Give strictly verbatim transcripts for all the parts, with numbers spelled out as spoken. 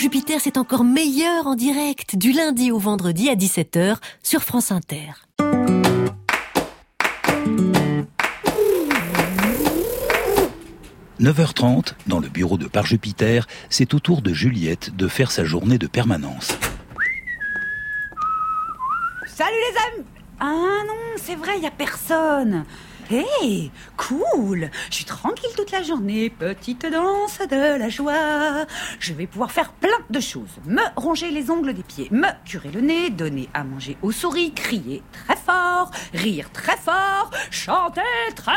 Jupiter, c'est encore meilleur en direct, du lundi au vendredi à dix-sept heures sur France Inter. neuf heures trente, dans le bureau de Par Jupiter, c'est au tour de Juliette de faire sa journée de permanence. Salut les amis! Ah non, c'est vrai, y a personne. Hé, hey, cool. Je suis tranquille toute la journée, petite danse de la joie. Je vais pouvoir faire plein de choses. Me ronger les ongles des pieds, me curer le nez, donner à manger aux souris, crier très fort, rire très fort, chanter très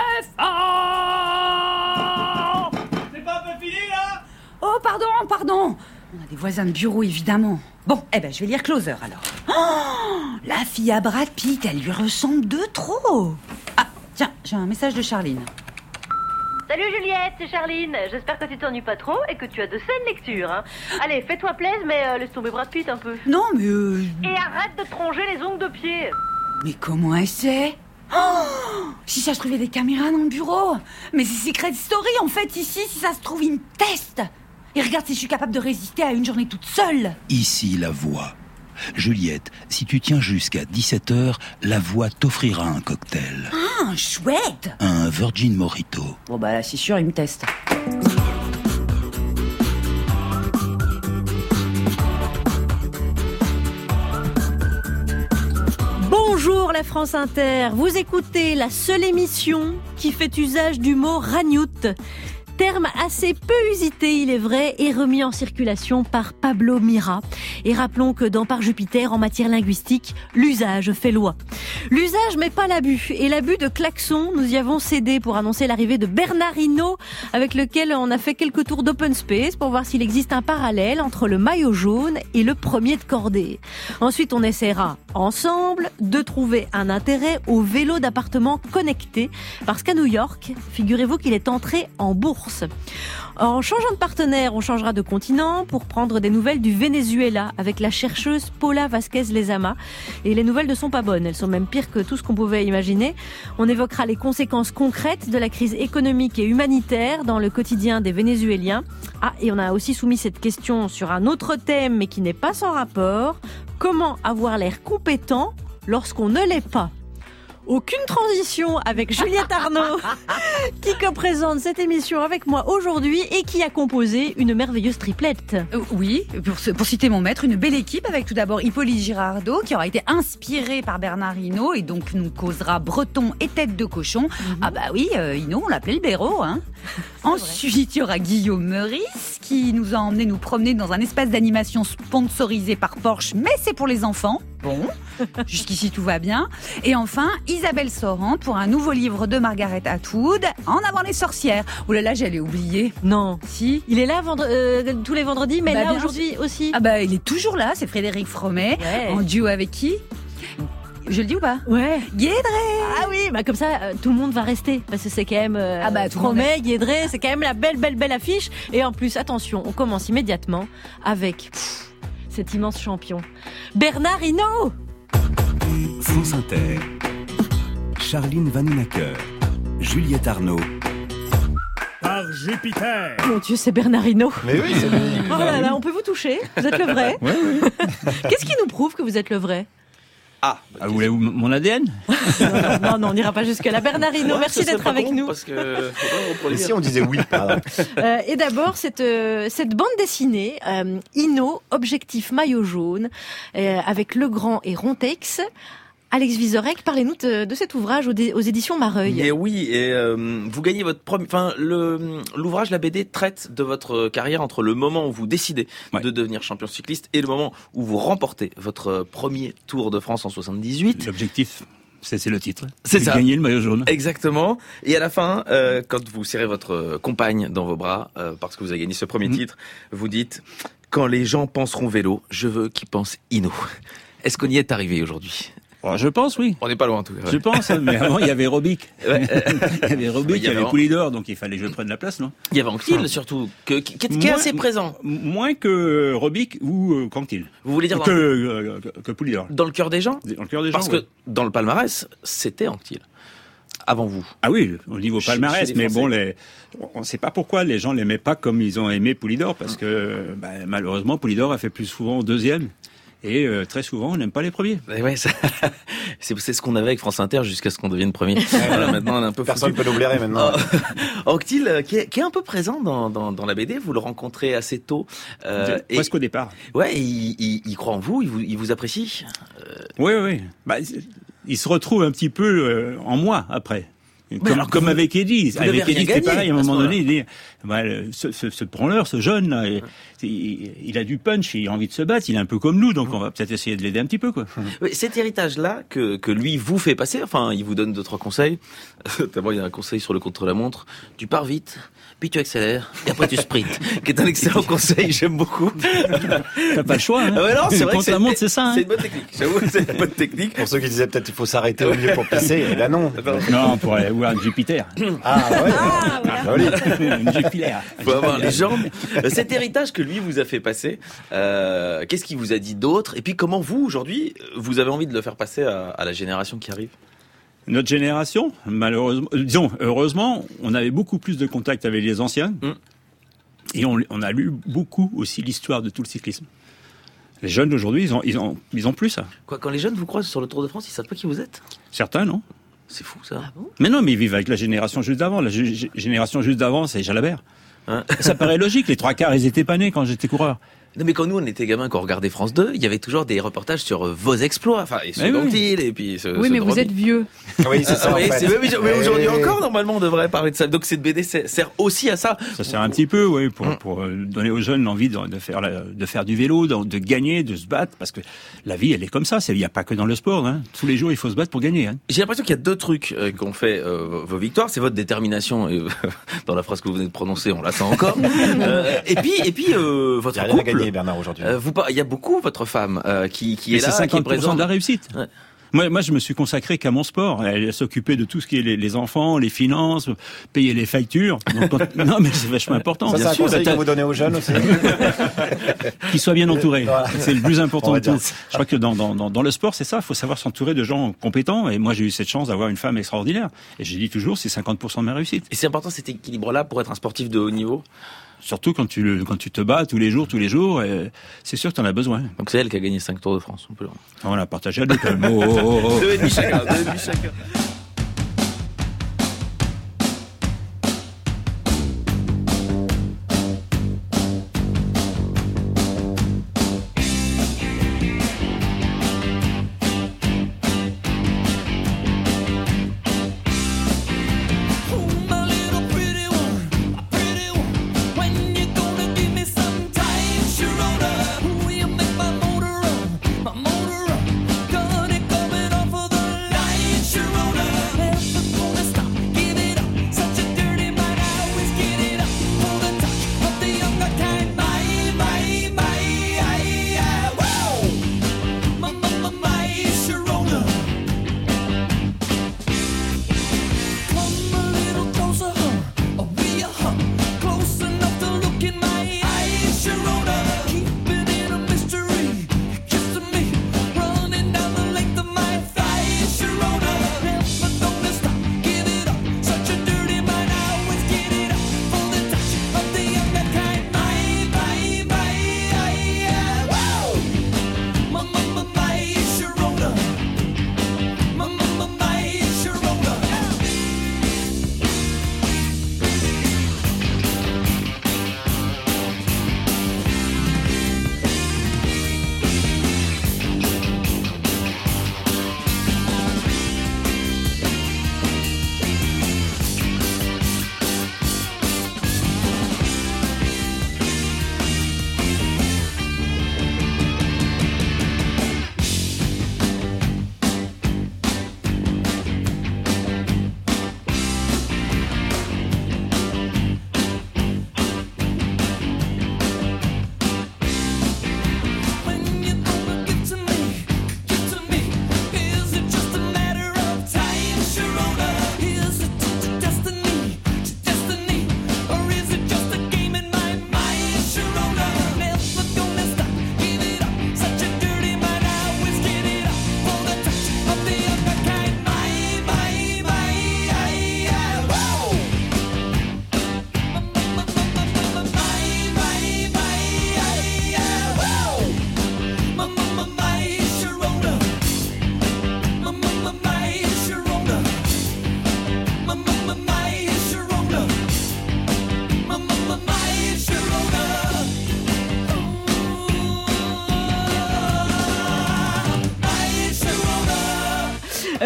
fort. C'est pas un peu fini là? Oh, pardon, pardon. On a des voisins de bureau, évidemment. Bon, eh ben, je vais lire Closer, alors. Oh, la fille à Brad Pitt, elle lui ressemble de trop. Ah, tiens, j'ai un message de Charline. Salut Juliette, c'est Charline. J'espère que tu t'ennuies pas trop et que tu as de saines lectures. Hein. Allez, fais-toi plaisir, mais euh, laisse tomber Brad Pitt un peu. Non, mais... Euh... Et arrête de te ronger les ongles de pied. Mais comment elle sait? Oh, si ça se trouvait des caméras dans le bureau. Mais c'est Secret Story, en fait, ici, si ça se trouve, ils me testent. Et regarde si je suis capable de résister à une journée toute seule. Ici, la voix. Juliette, si tu tiens jusqu'à dix-sept heures, la voix t'offrira un cocktail. Ah, chouette. Un Virgin Mojito. Bon bah là, c'est sûr, ils me testent. Bonjour la France Inter, vous écoutez la seule émission qui fait usage du mot ragnout. Terme assez peu usité, il est vrai, et remis en circulation par Pablo Mira. Et rappelons que dans Par Jupiter, en matière linguistique, l'usage fait loi. L'usage, mais pas l'abus. Et l'abus de klaxon, nous y avons cédé pour annoncer l'arrivée de Bernard Hinault, avec lequel on a fait quelques tours d'open space pour voir s'il existe un parallèle entre le maillot jaune et le premier de cordée. Ensuite, on essaiera ensemble de trouver un intérêt au vélo d'appartement connecté, parce qu'à New York, figurez-vous qu'il est entré en bourse. En changeant de partenaire, on changera de continent pour prendre des nouvelles du Venezuela avec la chercheuse Paula Vázquez Lezama. Et les nouvelles ne sont pas bonnes, elles sont même pires que tout ce qu'on pouvait imaginer. On évoquera les conséquences concrètes de la crise économique et humanitaire dans le quotidien des Vénézuéliens. Ah, et on a aussi soumis cette question sur un autre thème, mais qui n'est pas sans rapport. Comment avoir l'air compétent lorsqu'on ne l'est pas ? Aucune transition avec Juliette Arnaud qui co-présente cette émission avec moi aujourd'hui et qui a composé une merveilleuse triplette. Euh, oui, pour, pour citer mon maître, une belle équipe avec tout d'abord Hippolyte Girardot qui aura été inspiré par Bernard Hinault et donc nous causera breton et tête de cochon. Mm-hmm. Ah bah oui, euh, Hinault, on l'appelait le blaireau. Hein. Ensuite, il y aura Guillaume Meurice qui nous a emmené nous promener dans un espace d'animation sponsorisé par Porsche, mais c'est pour les enfants. Bon, jusqu'ici tout va bien. Et enfin, Isabelle Sorante pour un nouveau livre de Margaret Atwood, En avant les sorcières. Oh là là, j'allais oublier. Non. Si. Il est là vendre, euh, tous les vendredis, mais bah, là aujourd'hui sûr. Aussi. Ah bah il est toujours là, c'est Frédéric Fromet. Ouais. En duo avec qui ? Je le dis ou pas ? Ouais. Guédré. Ah oui, bah comme ça, euh, tout le monde va rester. Parce que c'est quand même euh, ah bah, Fromet, Guédré, c'est quand même la belle, belle, belle affiche. Et en plus, attention, on commence immédiatement avec pff, cet immense champion, Bernard Hinault. France Inter, Charline Vanhoenacker, Juliette Arnaud. Par Jupiter. Mon Dieu, c'est Bernard Hinault. Mais oui, c'est lui. Oh là là, on peut vous toucher. Vous êtes le vrai. Oui, oui. Qu'est-ce qui nous prouve que vous êtes le vrai ? Ah, ah, vous voulez mon A D N? non, non, non, non, on n'ira pas jusque-là. Bernard Hinault, ouais, merci d'être avec nous. Parce que... Et si on disait oui, pardon. euh, Et d'abord, cette, euh, cette bande dessinée, euh, Hinault, Objectif Maillot Jaune, euh, avec Legrand et Rontex. Alex Vizorek, parlez-nous de, de cet ouvrage aux, dé, aux éditions Mareuil. Et oui, et euh, vous gagnez votre premier. Enfin, le l'ouvrage, la B D traite de votre carrière entre le moment où vous décidez ouais. de devenir champion cycliste et le moment où vous remportez votre premier Tour de France en soixante-dix-huit. L'objectif. C'est, c'est le titre. C'est ça. Gagner le maillot jaune. Exactement. Et à la fin, euh, quand vous serrez votre compagne dans vos bras, euh, parce que vous avez gagné ce premier mmh. titre, vous dites « Quand les gens penseront vélo, je veux qu'ils pensent Hinault ». Est-ce qu'on y est arrivé aujourd'hui ? Oh, je pense, oui. On n'est pas loin, en tout cas. Ouais. Je pense, mais avant, il y avait Robic. Ouais. il y avait Robic, oui, il y avait Poulidor, donc il fallait que je prenne la place, non ? Il y avait Anquetil, ah. surtout, que, qui, qui, qui est assez présent. Moins que Robic ou euh, Anquetil. Vous voulez dire... Que, euh, que, que Poulidor. Dans le cœur des gens ? Dans le cœur des gens, Parce oui. que dans le palmarès, c'était Anquetil. avant vous. Ah oui, au niveau Chez- palmarès, chez les mais bon, Français. les, on ne sait pas pourquoi les gens l'aimaient pas comme ils ont aimé Poulidor, parce que bah, malheureusement, Poulidor a fait plus souvent au deuxième. Et euh, très souvent, on n'aime pas les premiers. Et ouais, ça- c'est, c'est ce qu'on avait avec France Inter jusqu'à ce qu'on devienne premier. Voilà, maintenant on est un peu Personne ne foutu. peut nous blairer maintenant. Oh, Anctil, euh, qui est, qui est un peu présent dans, dans, dans la B D, vous le rencontrez assez tôt. Euh, et, Presque au départ. ouais, il, il, il croit en vous, il vous, il vous apprécie. Oui, oui. Bah, il se retrouve un petit peu euh, en moi après. Comme, alors que comme vous- avec Eddie. vous n'avez Avec rien Eddie, c'était gagné pareil. À un à ce moment donné, moment-là. il dit, bah, le- ce, ce, ce branleur, ce jeune, là, il, il- il a du punch, il a envie de se battre, il est un peu comme nous, donc on va peut-être essayer de l'aider un petit peu, quoi. Oui, cet héritage-là que, que lui vous fait passer, enfin, il vous donne deux, trois conseils. D'abord, il y a un conseil sur le contre-la-montre. Tu pars vite, puis tu accélères, et après tu sprints. Qui est un excellent conseil, j'aime beaucoup. T'as pas le choix, hein. Ah ouais, non, c'est vrai que Contre la montre, c'est ça, hein. C'est une bonne technique. J'avoue, c'est une bonne technique. Pour ceux qui disaient peut-être qu'il faut s'arrêter au milieu pour pisser, eh ben non. Non, on pourrait voir un Jupiter. Ah ouais. Ah, voilà. Joli. Une Jupiter. Faut avoir les jambes. Euh, Cet héritage que lui vous a fait passer, euh, qu'est-ce qu'il vous a dit d'autre? Et puis comment vous, aujourd'hui, vous avez envie de le faire passer à, à la génération qui arrive? Notre génération, malheureusement, euh, disons, heureusement, on avait beaucoup plus de contact avec les anciens. Mm. Et on, on a lu beaucoup aussi l'histoire de tout le cyclisme. Les jeunes d'aujourd'hui, ils ont, ils ont, ils ont plus ça. Quoi, quand les jeunes vous croisent sur le Tour de France, ils savent pas qui vous êtes? Certains, non? C'est fou, ça. Mais non, mais ils vivent avec la génération juste d'avant. La gé- gé- génération juste d'avant, c'est Jalabert. Hein Ça paraît logique. Les trois quarts, ils étaient pas nés quand j'étais coureur. Non, mais quand nous, on était gamins, quand on regardait France deux, il y avait toujours des reportages sur euh, vos exploits. Enfin, et ceux Mais oui. d'Anctil, et puis ceux, Oui, ceux mais de vous Romy. êtes vieux. Oui, c'est ça. Ah, en oui, fait. c'est- mais, mais aujourd'hui Et- encore, normalement, on devrait parler de ça. Donc cette B D sert sert aussi à ça. Ça sert un petit peu, oui, pour, Mm. pour euh, donner aux jeunes l'envie de, de faire la- de faire du vélo, de, de gagner, de se battre, parce que la vie, elle est comme ça. C'est- Il n'y a pas que dans le sport. Hein. Tous les jours, il faut se battre pour gagner. Hein. J'ai l'impression qu'il y a deux trucs euh, qu'ont fait euh, vos victoires. C'est votre détermination. Et, dans la phrase que vous venez de prononcer, on la sent encore. Euh, et puis, et puis euh, Il votre n'y a rien à couple. gagner, Bernard, aujourd'hui. Euh, vous, par- il y a beaucoup votre femme euh, qui, qui Mais est là, c'est qui est cinquante pour cent présente. de la réussite. Ouais. Moi, moi, je me suis consacré qu'à mon sport. Elle s'occupait de tout ce qui est les, les enfants, les finances, payer les factures. Donc, quand- non, mais c'est vachement important. Ça, c'est Bien un sûr, conseil t'as- que vous donnez aux jeunes aussi. qu'ils soient bien entourés. Voilà. C'est le plus On important va de tout. dire. Je crois que dans, dans, dans, dans le sport, c'est ça. Il faut savoir s'entourer de gens compétents. Et moi, j'ai eu cette chance d'avoir une femme extraordinaire. Et j'ai dit toujours, c'est cinquante pour cent de ma réussite. Et c'est important cet équilibre-là pour être un sportif de haut niveau. Surtout quand tu, le- quand tu te bats tous les jours, tous les jours. Et c'est sûr que tu en as besoin. Donc c'est elle qui a gagné cinq Tours de France. On peut le... On l'a partagé à deux quand même. Oh, oh, oh, oh. Deux et demi chacun. Deux et demi chacun. Gonna coming off of the line, Sharona.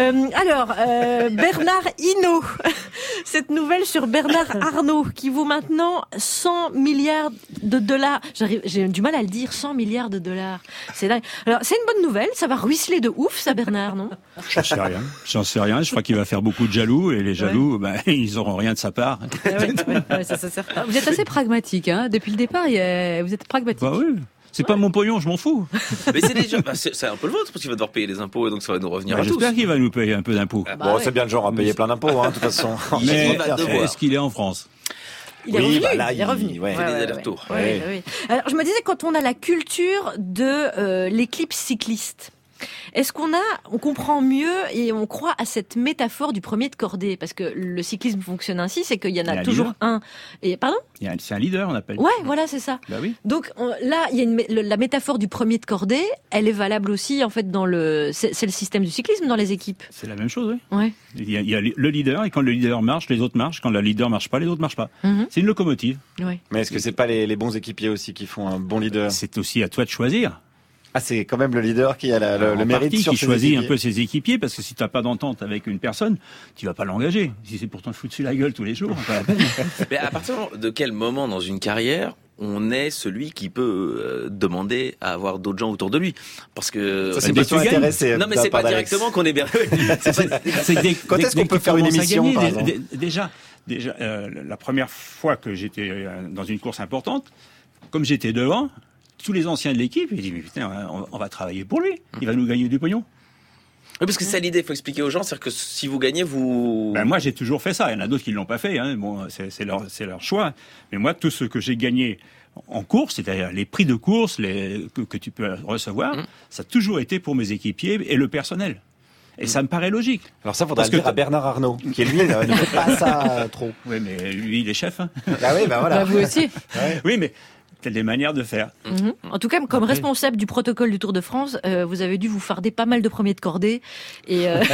Euh, alors, euh, Bernard Hinault, cette nouvelle sur Bernard Arnault qui vaut maintenant cent milliards de dollars. J'arrive, j'ai du mal à le dire, cent milliards de dollars. C'est dingue. Alors, c'est une bonne nouvelle, ça va ruisseler de ouf, ça, Bernard, non? J'en sais rien. J'en sais rien. Je crois qu'il va faire beaucoup de jaloux et les jaloux, ouais. bah, ils auront rien de sa part. Ah ouais, ouais, ouais, ça, ça, ça, ça. Vous êtes assez pragmatique, hein. Depuis le départ, il y a... vous êtes pragmatique. Bah oui. C'est ouais. pas mon pognon, je m'en fous. Mais c'est déjà, bah c'est, c'est un peu le vôtre, parce qu'il va devoir payer les impôts, et donc ça va nous revenir bah, à j'espère tous. qu'il va nous payer un peu d'impôts. Ah, bah bon, ouais. C'est bien le genre à payer mais... plein d'impôts, hein, de toute façon. Mais est-ce qu'il est en France? Il est oui, revenu, bah là, il est revenu. Ouais. Il fait ouais, des ouais, allers-retours. Ouais, ouais. Ouais, ouais. Alors, je me disais, quand on a la culture de euh, l'éclipse cycliste, est-ce qu'on a, on comprend mieux et on croit à cette métaphore du premier de cordée? Parce que le cyclisme fonctionne ainsi, c'est qu'il y en a, a toujours leader. un. Et pardon? Il y a, c'est un leader, on appelle. Ouais, voilà, c'est ça. Bah oui. Donc on, là, il y a une, le, la métaphore du premier de cordée, elle est valable aussi en fait dans le, c'est, c'est le système du cyclisme dans les équipes. C'est la même chose, oui. Ouais. Il y, a, il y a le leader et quand le leader marche, les autres marchent. Quand le leader marche pas, les autres marchent pas. Mm-hmm. C'est une locomotive. Ouais. Mais est-ce que c'est pas les, les bons équipiers aussi qui font un bon leader? C'est aussi à toi de choisir. Ah, c'est quand même le leader qui a la, le, le mérite sur qui ses choisit équipiers. un peu ses équipiers, parce que si tu n'as pas d'entente avec une personne, tu vas pas l'engager. Si c'est pour t'en foutre sur la gueule tous les jours, pas la peine. Mais à partir de quel moment dans une carrière on est celui qui peut euh, demander à avoir d'autres gens autour de lui? Parce que ça, c'est pas intéressé. Non, mais c'est pas directement qu'on est bien. c'est pas, c'est dès, Quand dès, est-ce qu'on peut faire une émission, gagner, par exemple d- d- Déjà, déjà euh, la première fois que j'étais dans une course importante, comme j'étais devant, tous les anciens de l'équipe, ils disent, mais putain, on, on va travailler pour lui. Il va nous gagner du pognon. Oui, parce que c'est l'idée, il faut expliquer aux gens, c'est-à-dire que si vous gagnez, vous... Ben moi, j'ai toujours fait ça. Il y en a d'autres qui l'ont pas fait. Hein. Bon, c'est, c'est, leur, c'est leur choix. Mais moi, tout ce que j'ai gagné en course, c'est-à-dire les prix de course les, que, que tu peux recevoir, mmh. ça a toujours été pour mes équipiers et le personnel. Et mmh. ça me paraît logique. Alors ça, faudra le dire à Bernard Arnault, qui lui ne fait pas ça trop. Oui, mais lui, il est chef. Hein. Ah oui, ben voilà. Bah, vous aussi. Ouais. Oui, mais... C'est des manières de faire. Mmh. En tout cas, comme responsable du protocole du Tour de France, euh, vous avez dû vous farder pas mal de premiers de cordée. Et euh...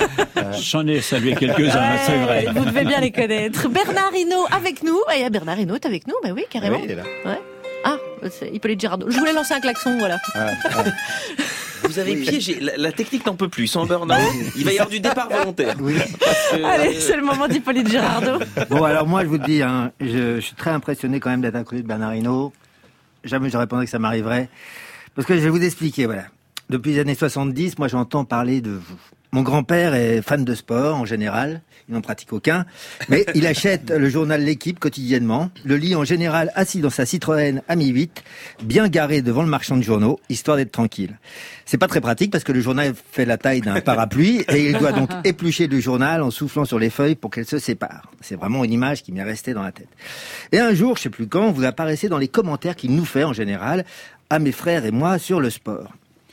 J'en ai salué quelques-uns, ouais, c'est vrai. Vous devez bien les connaître. Bernard Hinault avec nous. Et Bernard Hinault est avec nous, bah oui, carrément. Oui, il est là. Ouais. Ah, c'est Hippolyte Girardot. Je voulais lancer un klaxon, voilà. Ouais, ouais. Vous avez piégé. La, la technique n'en peut plus. Sans burn-out, il va y avoir du départ volontaire. Oui. Que, Allez, c'est le moment d'Hippolyte Girardot. Bon, alors moi, je vous le dis, hein, je, je suis très impressionné quand même d'être à côté de Bernard Hinault. Jamais je répondrais que ça m'arriverait. Parce que je vais vous expliquer, voilà. Depuis les années soixante-dix, moi j'entends parler de vous. Mon grand-père est fan de sport en général, il n'en pratique aucun, mais il achète le journal L'Équipe quotidiennement, le lit en général assis dans sa Citroën Ami huit, bien garé devant le marchand de journaux, histoire d'être tranquille. C'est pas très pratique parce que le journal fait la taille d'un parapluie et il doit donc éplucher le journal en soufflant sur les feuilles pour qu'elles se séparent. C'est vraiment une image qui m'est restée dans la tête. Et un jour, je sais plus quand, vous apparaissez dans les commentaires qu'il nous fait en général à mes frères et moi sur le sport.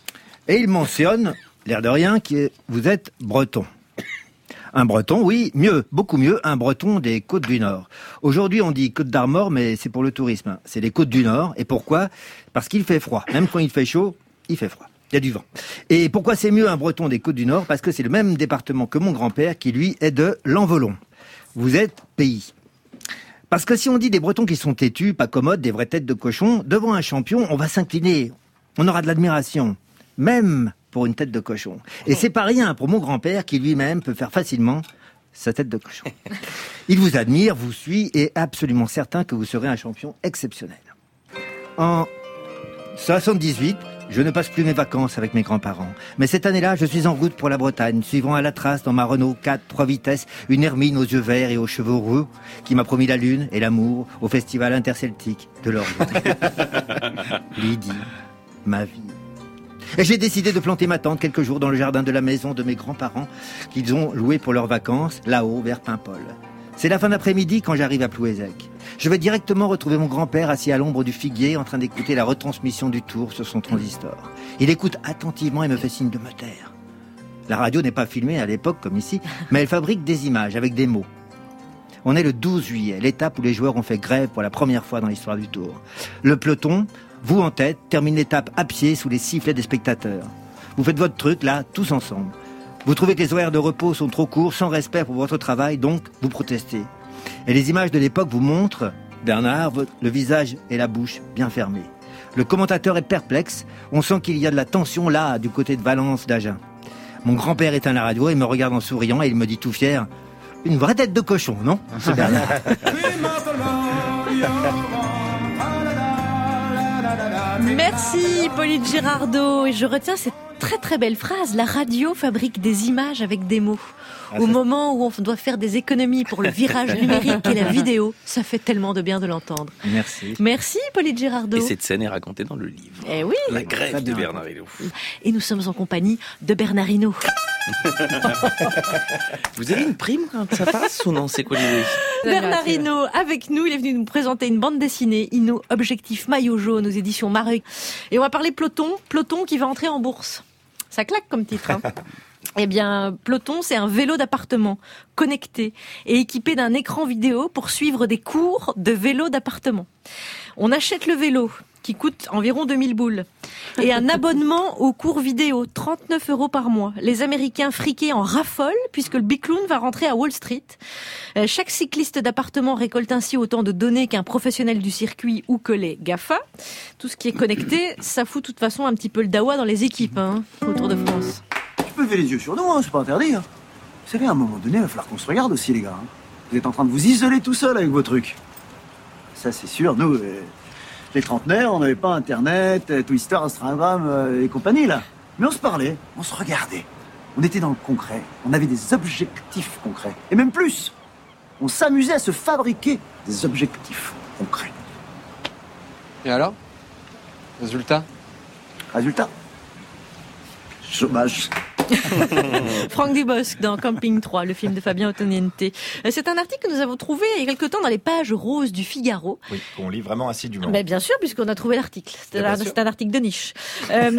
Et il mentionne, l'air de rien, que vous êtes breton. Un breton, oui, mieux, beaucoup mieux, un breton des Côtes du Nord. Aujourd'hui, on dit Côte d'Armor, mais c'est pour le tourisme. C'est les Côtes du Nord. Et pourquoi ? Parce qu'il fait froid. Même quand il fait chaud, il fait froid. Il y a du vent. Et pourquoi c'est mieux un breton des Côtes du Nord ? Parce que c'est le même département que mon grand-père, qui lui est de l'Envolon. Vous êtes pays. Parce que si on dit des bretons qui sont têtus, pas commodes, des vraies têtes de cochon, devant un champion, on va s'incliner. On aura de l'admiration. Même pour une tête de cochon. Et c'est pas rien pour mon grand-père qui lui-même peut faire facilement sa tête de cochon. Il vous admire, vous suit et est absolument certain que vous serez un champion exceptionnel. En soixante-dix-huit, je ne passe plus mes vacances avec mes grands-parents. Mais cette année-là, je suis en route pour la Bretagne, suivant à la trace dans ma Renault quatre, trois vitesses, une hermine aux yeux verts et aux cheveux roux, qui m'a promis la lune et l'amour au festival interceltique de l'Orient. Lydie, ma vie. Et j'ai décidé de planter ma tente quelques jours dans le jardin de la maison de mes grands-parents qu'ils ont loué pour leurs vacances, là-haut, vers Paimpol. C'est la fin d'après-midi quand j'arrive à Plouézec. Je vais directement retrouver mon grand-père assis à l'ombre du figuier en train d'écouter la retransmission du Tour sur son transistor. Il écoute attentivement et me fait signe de me taire. La radio n'est pas filmée à l'époque comme ici, mais elle fabrique des images avec des mots. On est le douze juillet, l'étape où les joueurs ont fait grève pour la première fois dans l'histoire du Tour. Le peloton, vous en tête, termine l'étape à pied sous les sifflets des spectateurs. Vous faites votre truc là, tous ensemble. Vous trouvez que les horaires de repos sont trop courts, sans respect pour votre travail, donc vous protestez. Et les images de l'époque vous montrent, Bernard, le visage et la bouche bien fermés. Le commentateur est perplexe, on sent qu'il y a de la tension là, du côté de Valence d'Agen. Mon grand-père éteint la radio, il me regarde en souriant et il me dit tout fier, une vraie tête de cochon, non? C'est Bernard. Merci Pauline Girardot. Et je retiens cette très très belle phrase. La radio fabrique des images avec des mots. Au moment où on doit faire des économies pour le virage numérique et la vidéo, ça fait tellement de bien de l'entendre. Merci. Merci Pauline Girardot. Et cette scène est racontée dans le livre. Eh oui. La grève de Bernard Hinault. Et nous sommes en compagnie de Bernard Hinault. Vous avez une prime quand ça passe ou non? C'est quoi l'idée? Bernard Hinault avec nous, il est venu nous présenter une bande dessinée, Hinault Objectif Maillot Jaune aux éditions Mareuil. Et on va parler Peloton, Peloton qui va entrer en bourse. Ça claque comme titre, hein. Eh bien, Peloton, c'est un vélo d'appartement connecté et équipé d'un écran vidéo pour suivre des cours de vélo d'appartement. On achète le vélo qui coûte environ deux mille boules et un abonnement aux cours vidéo, trente-neuf euros par mois. Les Américains friqués en raffolent puisque le Bicloun va rentrer à Wall Street. Chaque cycliste d'appartement récolte ainsi autant de données qu'un professionnel du circuit ou que les GAFA. Tout ce qui est connecté, ça fout de toute façon un petit peu le dawa dans les équipes, hein, au Tour de France. Tu peux lever les yeux sur nous, hein, c'est pas interdit. Hein. Vous savez, à un moment donné, il va falloir qu'on se regarde aussi, les gars. Hein. Vous êtes en train de vous isoler tout seul avec vos trucs. Ça, c'est sûr, nous, euh, les trentenaires, on n'avait pas Internet, euh, Twitter, Instagram euh, et compagnie, là. Mais on se parlait, on se regardait. On était dans le concret, on avait des objectifs concrets. Et même plus, on s'amusait à se fabriquer des objectifs concrets. Et alors? Résultat? Résultat? Chômage. Franck Dubosc dans Camping trois, le film de Fabien Ottoniente. C'est un article que nous avons trouvé il y a quelque temps dans les pages roses du Figaro. Oui, qu'on lit vraiment assidûment. Mais bien sûr, puisqu'on a trouvé l'article. C'est un, c'est un article de niche. euh,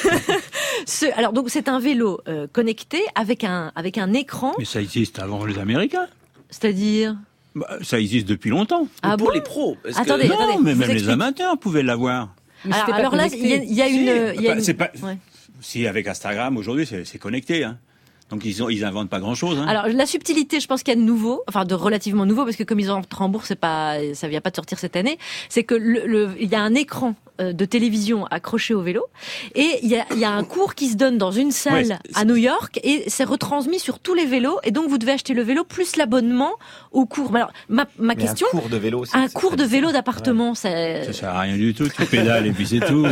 ce, alors donc c'est un vélo euh, connecté avec un avec un écran. Mais ça existe avant les Américains. C'est-à-dire? Bah, ça existe depuis longtemps. Ah pour bon les pros. Attendez, que... non, attendez, mais même explique. les amateurs pouvaient l'avoir. Alors, alors là, il y a, il y a si, une. Il y a bah, une... c'est pas... ouais. Si, avec Instagram, aujourd'hui, c'est, c'est connecté. Hein. Donc, ils ont, ils inventent pas grand-chose. Hein. Alors, la subtilité, je pense qu'il y a de nouveau, enfin de relativement nouveau, parce que comme ils entrent en bourse, c'est pas, ça vient pas de sortir cette année, c'est que le, le, il y a un écran de télévision accroché au vélo, et il y a, il y a un cours qui se donne dans une salle ouais, à New York, et c'est retransmis sur tous les vélos, et donc vous devez acheter le vélo plus l'abonnement au cours. Alors, ma, ma question... Un cours de vélo, c'est, un c'est cours de vélo d'appartement, ouais. ça... Ça sert à rien du tout, tu pédales et puis c'est tout.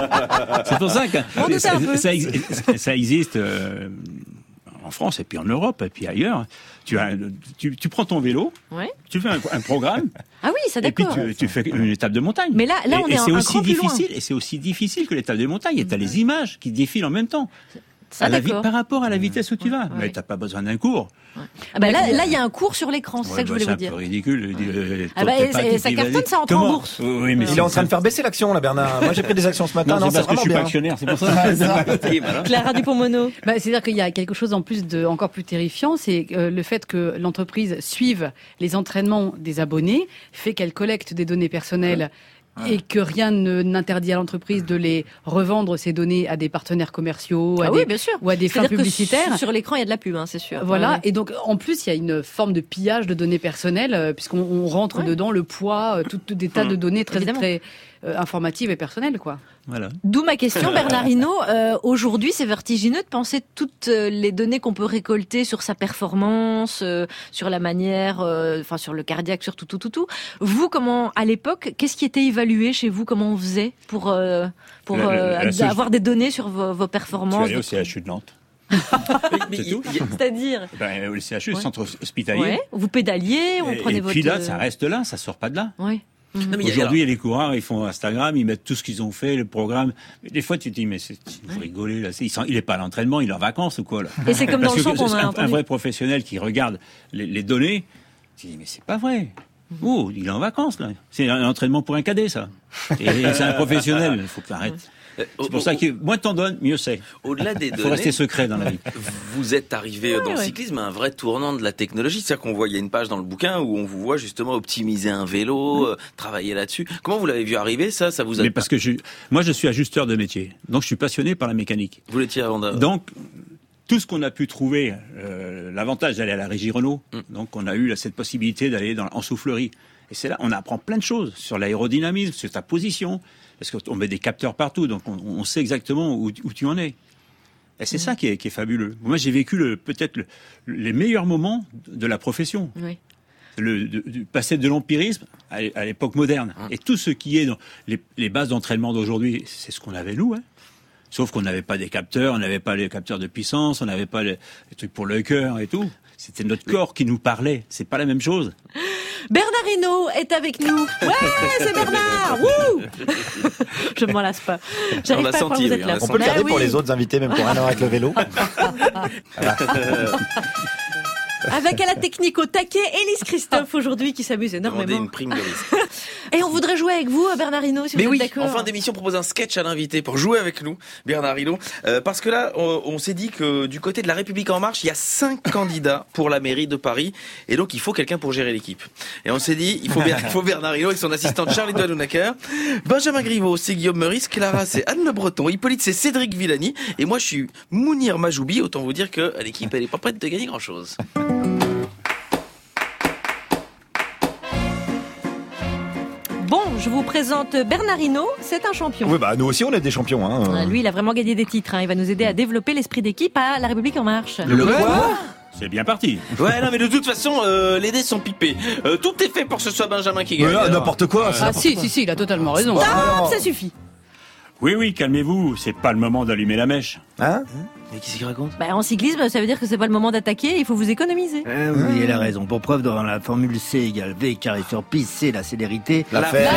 C'est pour ça que ça, ça, ça, ça existe euh, en France et puis en Europe et puis ailleurs. Tu, as, tu, tu prends ton vélo, ouais. tu fais un, un programme. Ah oui, ça d'accord. Et puis tu, tu fais une étape de montagne. Mais là, là on et, est et un, c'est un aussi cran plus difficile, loin. et c'est aussi difficile que l'étape de montagne. Et t'as ouais. les images qui défilent en même temps. Ça, à la vie, par rapport à la vitesse où tu vas. Ouais. Mais t'as pas besoin d'un cours. Ouais. Ah bah là, là, il y a un cours sur l'écran, c'est ouais, ça que bah je voulais vous dire. C'est un peu ridicule. Euh, ah bah, et, ça cartonne, ça entre en bourse. Oui, mais il est en train de faire baisser l'action, là, Bernard. Moi, j'ai pris des actions ce matin. Non, non c'est c'est parce que je suis bien. pas actionnaire, c'est pour ça. Clara Dupont-Mono. Bah, c'est-à-dire qu'il y a quelque chose en plus de encore plus terrifiant, c'est euh, le fait que l'entreprise suive les entraînements des abonnés, fait qu'elle collecte des données personnelles. Ouais. Et que rien ne, n'interdit à l'entreprise de les revendre ces données à des partenaires commerciaux, à ah des, oui, bien sûr. ou à des fins publicitaires. Sur l'écran, il y a de la pub, hein, c'est sûr. Voilà. Ouais. Et donc, en plus, il y a une forme de pillage de données personnelles, euh, puisqu'on on rentre ouais. dedans le poids, euh, tout, tout des tas mmh. de données très, Évidemment. très euh, informatives et personnelles, quoi. Voilà. D'où ma question, Bernard Hinault. Euh, aujourd'hui, c'est vertigineux de penser toutes les données qu'on peut récolter sur sa performance, euh, sur la manière, euh, enfin sur le cardiaque, sur tout, tout, tout, tout. Vous, comment, à l'époque, qu'est-ce qui était évalué chez vous? Comment on faisait pour euh, pour la, la, euh, la avoir des données sur vos, vos performances? Tu allais au C H U de Nantes. C'est tout. C'est-à-dire ben, le C H U, ouais. centre hospitalier. Ouais. Vous pédaliez, on et, prenait et votre. Et puis là, ça reste là, ça sort pas de là. Oui. Mmh. Non, aujourd'hui, les coureurs, ils font Instagram, ils mettent tout ce qu'ils ont fait, le programme. Mais des fois, tu te dis, mais c'est, vous ouais. rigolez, là. C'est, il, il est pas à l'entraînement, il est en vacances ou quoi, là. Et c'est comme Parce dans le son qu'on a un, entendu. un vrai professionnel qui regarde les, les données, tu te dis, mais c'est pas vrai. Mmh. Oh, il est en vacances, là. C'est un entraînement pour un cadet, ça. Et c'est un professionnel, il faut que tu arrêtes. C'est pour ça que moins t'en donnes, mieux c'est. Au-delà des données, faut rester secret dans la vie. Vous êtes arrivé ouais, dans le ouais. cyclisme à un vrai tournant de la technologie. C'est-à-dire qu'on voit, il y a une page dans le bouquin où on vous voit justement optimiser un vélo, euh, travailler là-dessus. Comment vous l'avez vu arriver, ça, ça vous a... Mais parce que je, moi, je suis ajusteur de métier. Donc, je suis passionné par la mécanique. Vous l'étiez avant de... Donc, tout ce qu'on a pu trouver, euh, l'avantage d'aller à la régie Renault. Mm. Donc, on a eu là, cette possibilité d'aller dans, en soufflerie. Et c'est là, on apprend plein de choses sur l'aérodynamisme, sur ta position. Parce qu'on met des capteurs partout, donc on, on sait exactement où, où tu en es. Et c'est mmh. ça qui est, qui est fabuleux. Moi, j'ai vécu le, peut-être le, les meilleurs moments de la profession. Oui. Le, de, de, passer de l'empirisme à, à l'époque moderne. Mmh. Et tout ce qui est dans les, les bases d'entraînement d'aujourd'hui, c'est ce qu'on avait nous. Hein. Sauf qu'on n'avait pas des capteurs, on n'avait pas les capteurs de puissance, on n'avait pas les, les trucs pour le cœur et tout. C'était notre corps qui nous parlait. C'est pas la même chose. Bernard Hinault est avec nous. Ouais, c'est Bernard. Wouh. Je ne m'en lasse pas. J'arrive on pas à croire que vous êtes là. On peut le garder oui. pour les autres invités, même pour un an avec le vélo. Avec à la technique au taquet, Élise Christophe aujourd'hui qui s'amuse énormément. Demandez une prime de risque. Et on voudrait jouer avec vous, Bernard Hinault, si Mais vous oui, êtes d'accord. en fin d'émission, propose un sketch à l'invité pour jouer avec nous, Bernard Hinault. Euh, parce que là, on, on s'est dit que du côté de La République En Marche, il y a cinq candidats pour la mairie de Paris. Et donc, il faut quelqu'un pour gérer l'équipe. Et on s'est dit, il faut, il faut Bernard Hinault avec son assistante Charline Vanhoenacker. Benjamin Griveaux, c'est Guillaume Meurice. Clara, c'est Anne Le Breton. Hippolyte, c'est Cédric Villani. Et moi, je suis Mounir Majoubi. Autant vous dire que l'équipe, elle est pas prête de gagner grand-chose. Bon, je vous présente Bernard Hinault, c'est un champion. Oui, bah nous aussi on est des champions. Hein. Lui, il a vraiment gagné des titres. Hein. Il va nous aider à développer l'esprit d'équipe à La République En Marche. Le quoi ? C'est bien parti. Ouais, non, mais de toute façon, euh, les dés sont pipés. Euh, tout est fait pour que ce soit Benjamin qui gagne. Mais là, n'importe quoi. Ah n'importe si, quoi. si, si, il a totalement raison. Stop, alors... ça suffit. Oui, oui, calmez-vous. C'est pas le moment d'allumer la mèche. Hein ? Mais qu'est-ce qu'il raconte ? Bah, en cyclisme, ça veut dire que c'est pas le moment d'attaquer, il faut vous économiser. Eh oui, elle a raison. Pour preuve, dans la formule C égale V carré sur pi, c'est la célérité. L'affaire.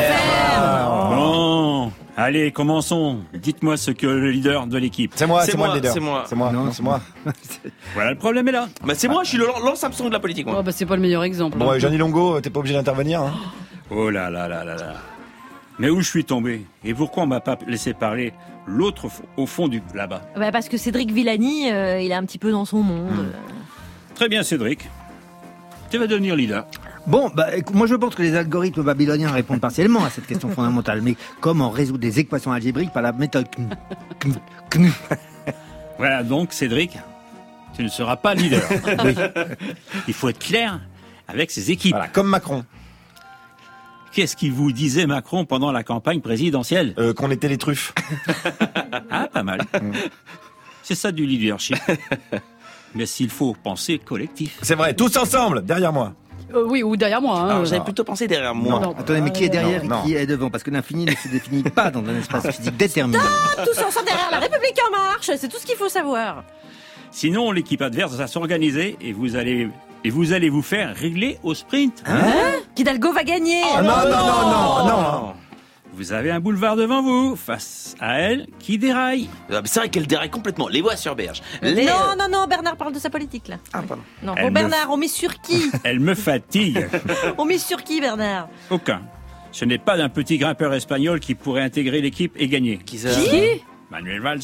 Bon, allez, commençons. Dites-moi ce que le leader de l'équipe. C'est moi, C'est c'est moi moi, le leader. c'est moi. C'est moi, Non, non, c'est moi. Voilà, le problème est là. Bah, c'est moi, je suis le Lance Armstrong de la politique, moi. Oh, bah, c'est pas le meilleur exemple. Bon, ouais, Johnny Longo, t'es pas obligé d'intervenir. Hein. Oh là là là là là. Mais où je suis tombé ? Et pourquoi on m'a pas laissé parler l'autre au fond du là-bas ? Bah, parce que Cédric Villani, euh, il est un petit peu dans son monde. Mmh. Très bien, Cédric. Tu vas devenir leader. Bon, bah, écoute, moi je pense que les algorithmes babyloniens répondent partiellement à cette question fondamentale. Mais comment résoudre des équations algébriques par la méthode C N U, C N U, C N U. Voilà, donc, Cédric, tu ne seras pas leader. Oui. Il faut être clair avec ses équipes. Voilà, comme Macron. Qu'est-ce qu'il vous disait Macron pendant la campagne présidentielle ? Euh, qu'on était les truffes. Ah, pas mal. C'est ça du leadership. Mais s'il faut penser collectif. C'est vrai, tous ensemble, derrière moi. Euh, oui, ou derrière moi. Hein. Alors, j'avais plutôt pensé derrière moi. Non, attendez, mais qui est derrière non, et qui est devant ? Parce que l'infini ne se définit pas dans un espace physique déterminé. Ah, tous ensemble derrière La République En Marche, c'est tout ce qu'il faut savoir. Sinon, l'équipe adverse va s'organiser et vous allez et vous allez vous faire régler au sprint. Hein ? Qu'Hidalgo va gagner. Ah, non, non, non, non, non. Vous avez un boulevard devant vous, face à elle qui déraille. Ah, c'est vrai qu'elle déraille complètement. Les voies sur berge. Les... Non, non, non, Bernard parle de sa politique, là. Ah, pardon. Non, Elle bon, me Bernard, f- on met sur qui ? Elle me fatigue. On met sur qui, Bernard ? Aucun. Ce n'est pas d'un petit grimpeur espagnol qui pourrait intégrer l'équipe et gagner. Qui ça ? Qui ? Manuel Valls.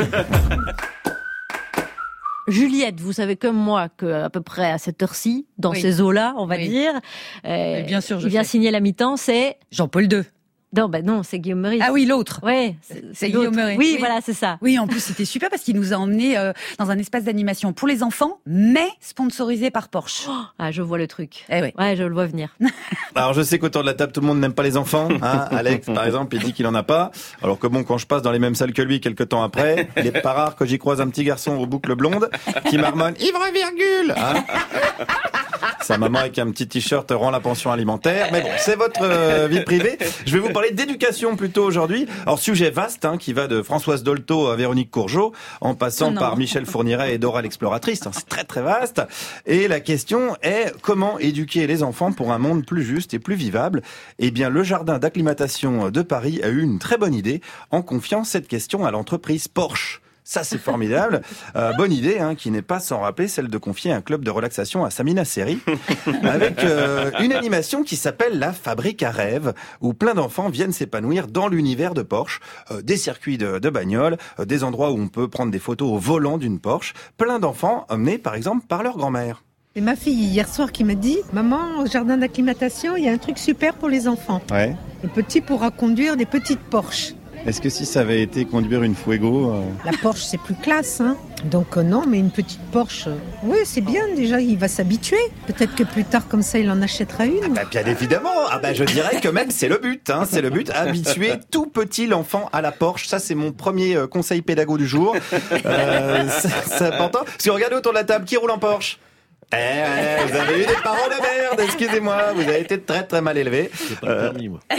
Juliette, vous savez comme moi qu'à peu près à cette heure-ci, dans Oui. ces eaux-là, on va Oui. dire, euh, Mais bien sûr, je il vient sais. signer la mi-temps, c'est... Jean-Paul deux. Non, bah non, c'est Guillaume Meurice. Ah oui, l'autre. Ouais, C'est l'autre. Guillaume Meurice. Oui, Oui. voilà, c'est ça. Oui, en plus, c'était super parce qu'il nous a emmenés euh, dans un espace d'animation pour les enfants, mais sponsorisé par Porsche. Oh, ah, je vois le truc. Eh oui. Ouais, je le vois venir. Alors je sais qu'autour de la table tout le monde n'aime pas les enfants. Hein. Alex par exemple, il dit qu'il en a pas. Alors que bon, quand je passe dans les mêmes salles que lui quelques temps après, il est pas rare que j'y croise un petit garçon aux boucles blondes qui marmonne ivre virgule. Hein. Sa maman avec un petit t-shirt rend la pension alimentaire. Mais bon, c'est votre euh, vie privée. Je vais vous parler d'éducation plutôt aujourd'hui. Alors sujet vaste hein, qui va de Françoise Dolto à Véronique Courgeot, en passant Oh par Michel Fourniret et Dora l'exploratrice. Hein, c'est très très vaste. Et la question est comment éduquer les enfants pour un monde plus juste et plus vivable. Eh bien, le jardin d'acclimatation de Paris a eu une très bonne idée en confiant cette question à l'entreprise Porsche. Ça, c'est formidable. Euh, bonne idée, hein, qui n'est pas sans rappeler celle de confier un club de relaxation à Samina Seri, avec euh, une animation qui s'appelle la Fabrique à rêves, où plein d'enfants viennent s'épanouir dans l'univers de Porsche, euh, des circuits de, de bagnole, euh, des endroits où on peut prendre des photos au volant d'une Porsche, plein d'enfants emmenés par exemple par leur grand-mère. C'est ma fille hier soir qui m'a dit « Maman, au jardin d'acclimatation, il y a un truc super pour les enfants. Ouais. Le petit pourra conduire des petites Porsche. » Est-ce que si ça avait été conduire une Fuego... Euh... La Porsche, c'est plus classe, hein. Donc euh, non, mais une petite Porsche, euh, oui, c'est bien déjà, il va s'habituer. Peut-être que plus tard, comme ça, il en achètera une. Ah bah, bien évidemment, ah bah, je dirais que même c'est le but, hein. C'est le but, habituer tout petit l'enfant à la Porsche. Ça, c'est mon premier euh, conseil pédago du jour. Euh, c'est, c'est important. Parce que regardez autour de la table, qui roule en Porsche ? Eh ouais, vous avez eu des parents de merde, excusez-moi, vous avez été très très mal élevés. J'ai pas le permis, moi. Ouais,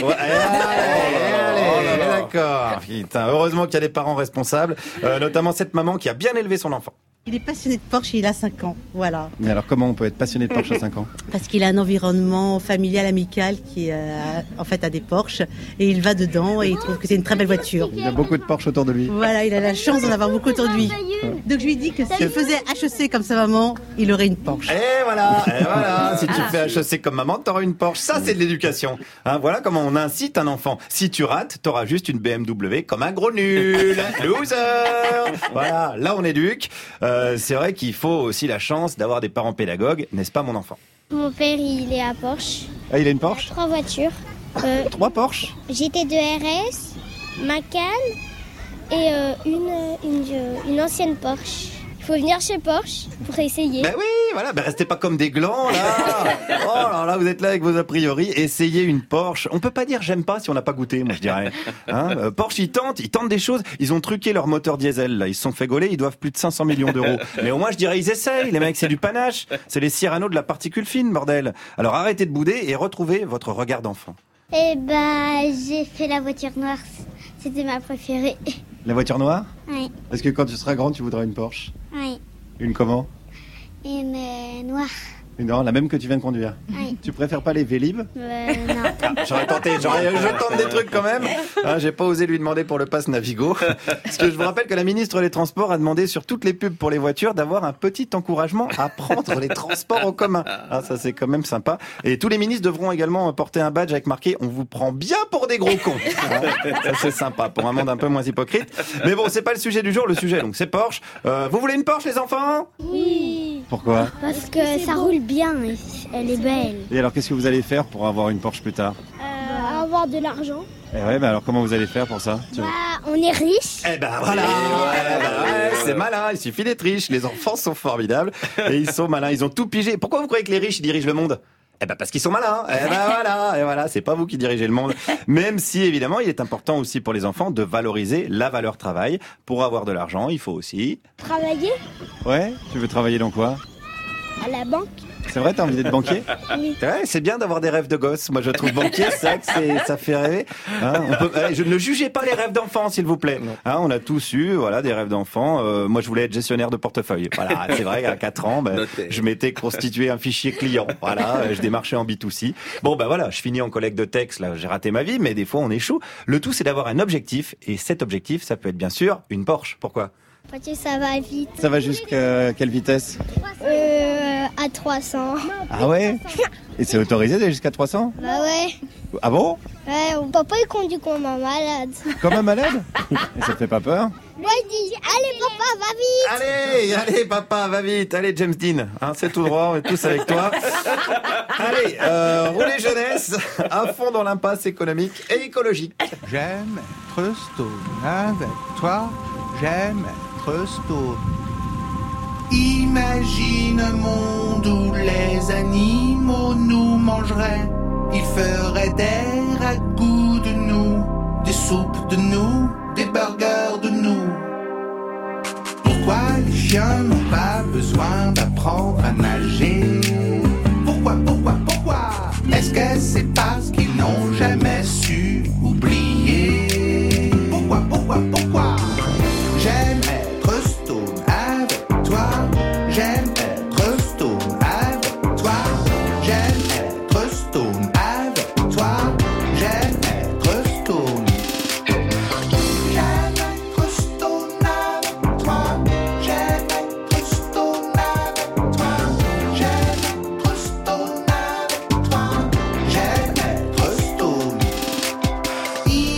allez, allez, allez, d'accord. Putain, heureusement qu'il y a des parents responsables, euh, notamment cette maman qui a bien élevé son enfant. Il est passionné de Porsche, il a cinq ans, voilà. Mais alors comment on peut être passionné de Porsche à cinq ans ? Parce qu'il a un environnement familial, amical qui euh, en fait a des Porsche et il va dedans et il trouve que c'est une très belle voiture. Il y a beaucoup de Porsche autour de lui. Voilà, il a la chance d'en avoir beaucoup autour de lui. Donc je lui dis que s'il faisait H E C comme sa maman, il aurait une Porsche. Et voilà, et voilà. Si tu fais H E C comme maman, t'auras une Porsche. Ça, c'est de l'éducation. Hein, voilà comment on incite un enfant. Si tu rates, t'auras juste une B M W comme un gros nul, loser. Voilà, là on éduque. Euh, Euh, c'est vrai qu'il faut aussi la chance d'avoir des parents pédagogues, n'est-ce pas mon enfant ? Mon père, il est à Porsche. Ah, il a une Porsche ? Trois voitures. Euh, Trois Porsche ? G T deux R S, Macan et euh, une, une, une ancienne Porsche. Il faut venir chez Porsche pour essayer. Ben oui, voilà, ben restez pas comme des glands là. Oh alors là, vous êtes là avec vos a priori. Essayez une Porsche. On peut pas dire j'aime pas si on n'a pas goûté, moi je dirais. Hein, euh, Porsche, ils tentent, ils tentent des choses. Ils ont truqué leur moteur diesel là. Ils se sont fait gauler. Ils doivent plus de cinq cents millions d'euros. Mais au moins, je dirais ils essayent. Les mecs, c'est du panache. C'est les Cyrano de la particule fine, bordel. Alors arrêtez de bouder et retrouvez votre regard d'enfant. Eh ben, j'ai fait la voiture noire. C'était ma préférée. La voiture noire ? Oui. Parce que quand tu seras grande, tu voudras une Porsche ? Oui. Une comment ? Une euh, noire. Non, la même que tu viens de conduire. Oui. Tu préfères pas les Vélib ? Euh, non. Ah, j'aurais tenté, j'aurais, je tente des trucs quand même. Hein, j'ai pas osé lui demander pour le pass Navigo. Parce que je vous rappelle que la ministre des Transports a demandé sur toutes les pubs pour les voitures d'avoir un petit encouragement à prendre les transports en commun. Ah, ça c'est quand même sympa. Et tous les ministres devront également porter un badge avec marqué « On vous prend bien pour des gros cons ». Ça c'est sympa pour un monde un peu moins hypocrite. Mais bon, c'est pas le sujet du jour. Le sujet donc c'est Porsche. Euh, vous voulez une Porsche les enfants ? Oui. Pourquoi ? Parce que ça roule bien, elle est belle. Et alors qu'est-ce que vous allez faire pour avoir une Porsche plus tard ? Euh, avoir de l'argent. Eh ouais, bah alors comment vous allez faire pour ça ? Bah, on est riche. Eh ben voilà, ouais, bah ouais, c'est malin, il suffit d'être riche. Les enfants sont formidables et ils sont malins, ils ont tout pigé. Pourquoi vous croyez que les riches dirigent le monde ? Eh ben parce qu'ils sont malins. Eh ben voilà, et voilà, c'est pas vous qui dirigez le monde. Même si évidemment, il est important aussi pour les enfants de valoriser la valeur travail. Pour avoir de l'argent, il faut aussi travailler. Ouais, tu veux travailler dans quoi ? À la banque. C'est vrai, t'as envie d'être banquier ? Oui. Ouais, c'est bien d'avoir des rêves de gosse. Moi, je trouve banquier, c'est vrai que c'est, ça fait rêver. Hein, on peut, allez, je ne jugez pas les rêves d'enfants, s'il vous plaît. Hein, on a tous eu, voilà, des rêves d'enfants. Euh, moi, je voulais être gestionnaire de portefeuille. Voilà, c'est vrai, à quatre ans, ben, je m'étais constitué un fichier client. Voilà, je démarchais en B deux C. Bon, ben voilà, je finis en collecte de texte. Là, j'ai raté ma vie, mais des fois, on échoue. Le tout, c'est d'avoir un objectif, et cet objectif, ça peut être bien sûr une Porsche. Pourquoi ? Parce que ça va vite. Ça va jusqu'à quelle vitesse ? Euh, à trois cents. Ah ouais ? Et c'est autorisé d'aller jusqu'à trois cents ? Bah ouais. Ah bon ? Ouais, mon papa il conduit comme un malade. Comme un malade ? Et ça te fait pas peur ? Moi il dit, allez papa, va vite. Allez, allez papa, va vite. Allez James Dean, hein, c'est tout droit, on est tous avec toi. Allez, euh, roulez jeunesse, à fond dans l'impasse économique et écologique. J'aime être stone avec toi, j'aime être stone. Imagine un monde où les animaux nous mangeraient. Ils feraient des ragoûts de nous, des soupes de nous, des burgers de nous. Pourquoi les chiens n'ont pas besoin d'apprendre à nager? Pourquoi, pourquoi, pourquoi? Est-ce que c'est parce qu'ils n'ont jamais su oublier? Pourquoi, pourquoi, pourquoi? J'aime être stone avec toi. J'aime être stone avec toi. J'aime être stone avec toi. J'aime être stone. J'aime être stone avec toi. J'aime être stone avec toi. J'aime être stone avec toi. J'aime être stone.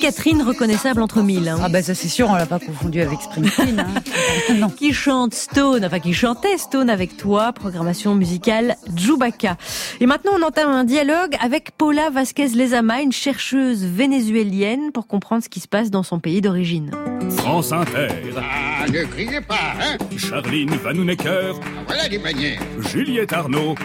Catherine, reconnaissable entre mille. Hein. Ah ben ça c'est sûr, on l'a pas confondu avec Springsteen. Hein. Non. Qui chante Stone, enfin qui chantait Stone avec toi, programmation musicale Djoubaka. Et maintenant on entame un dialogue avec Paula Vázquez Lezama, une chercheuse vénézuélienne, pour comprendre ce qui se passe dans son pays d'origine. France Inter. Ah, ne criez pas, hein. Charline Vanhoenacker. Voilà des manières. Juliette Arnaud.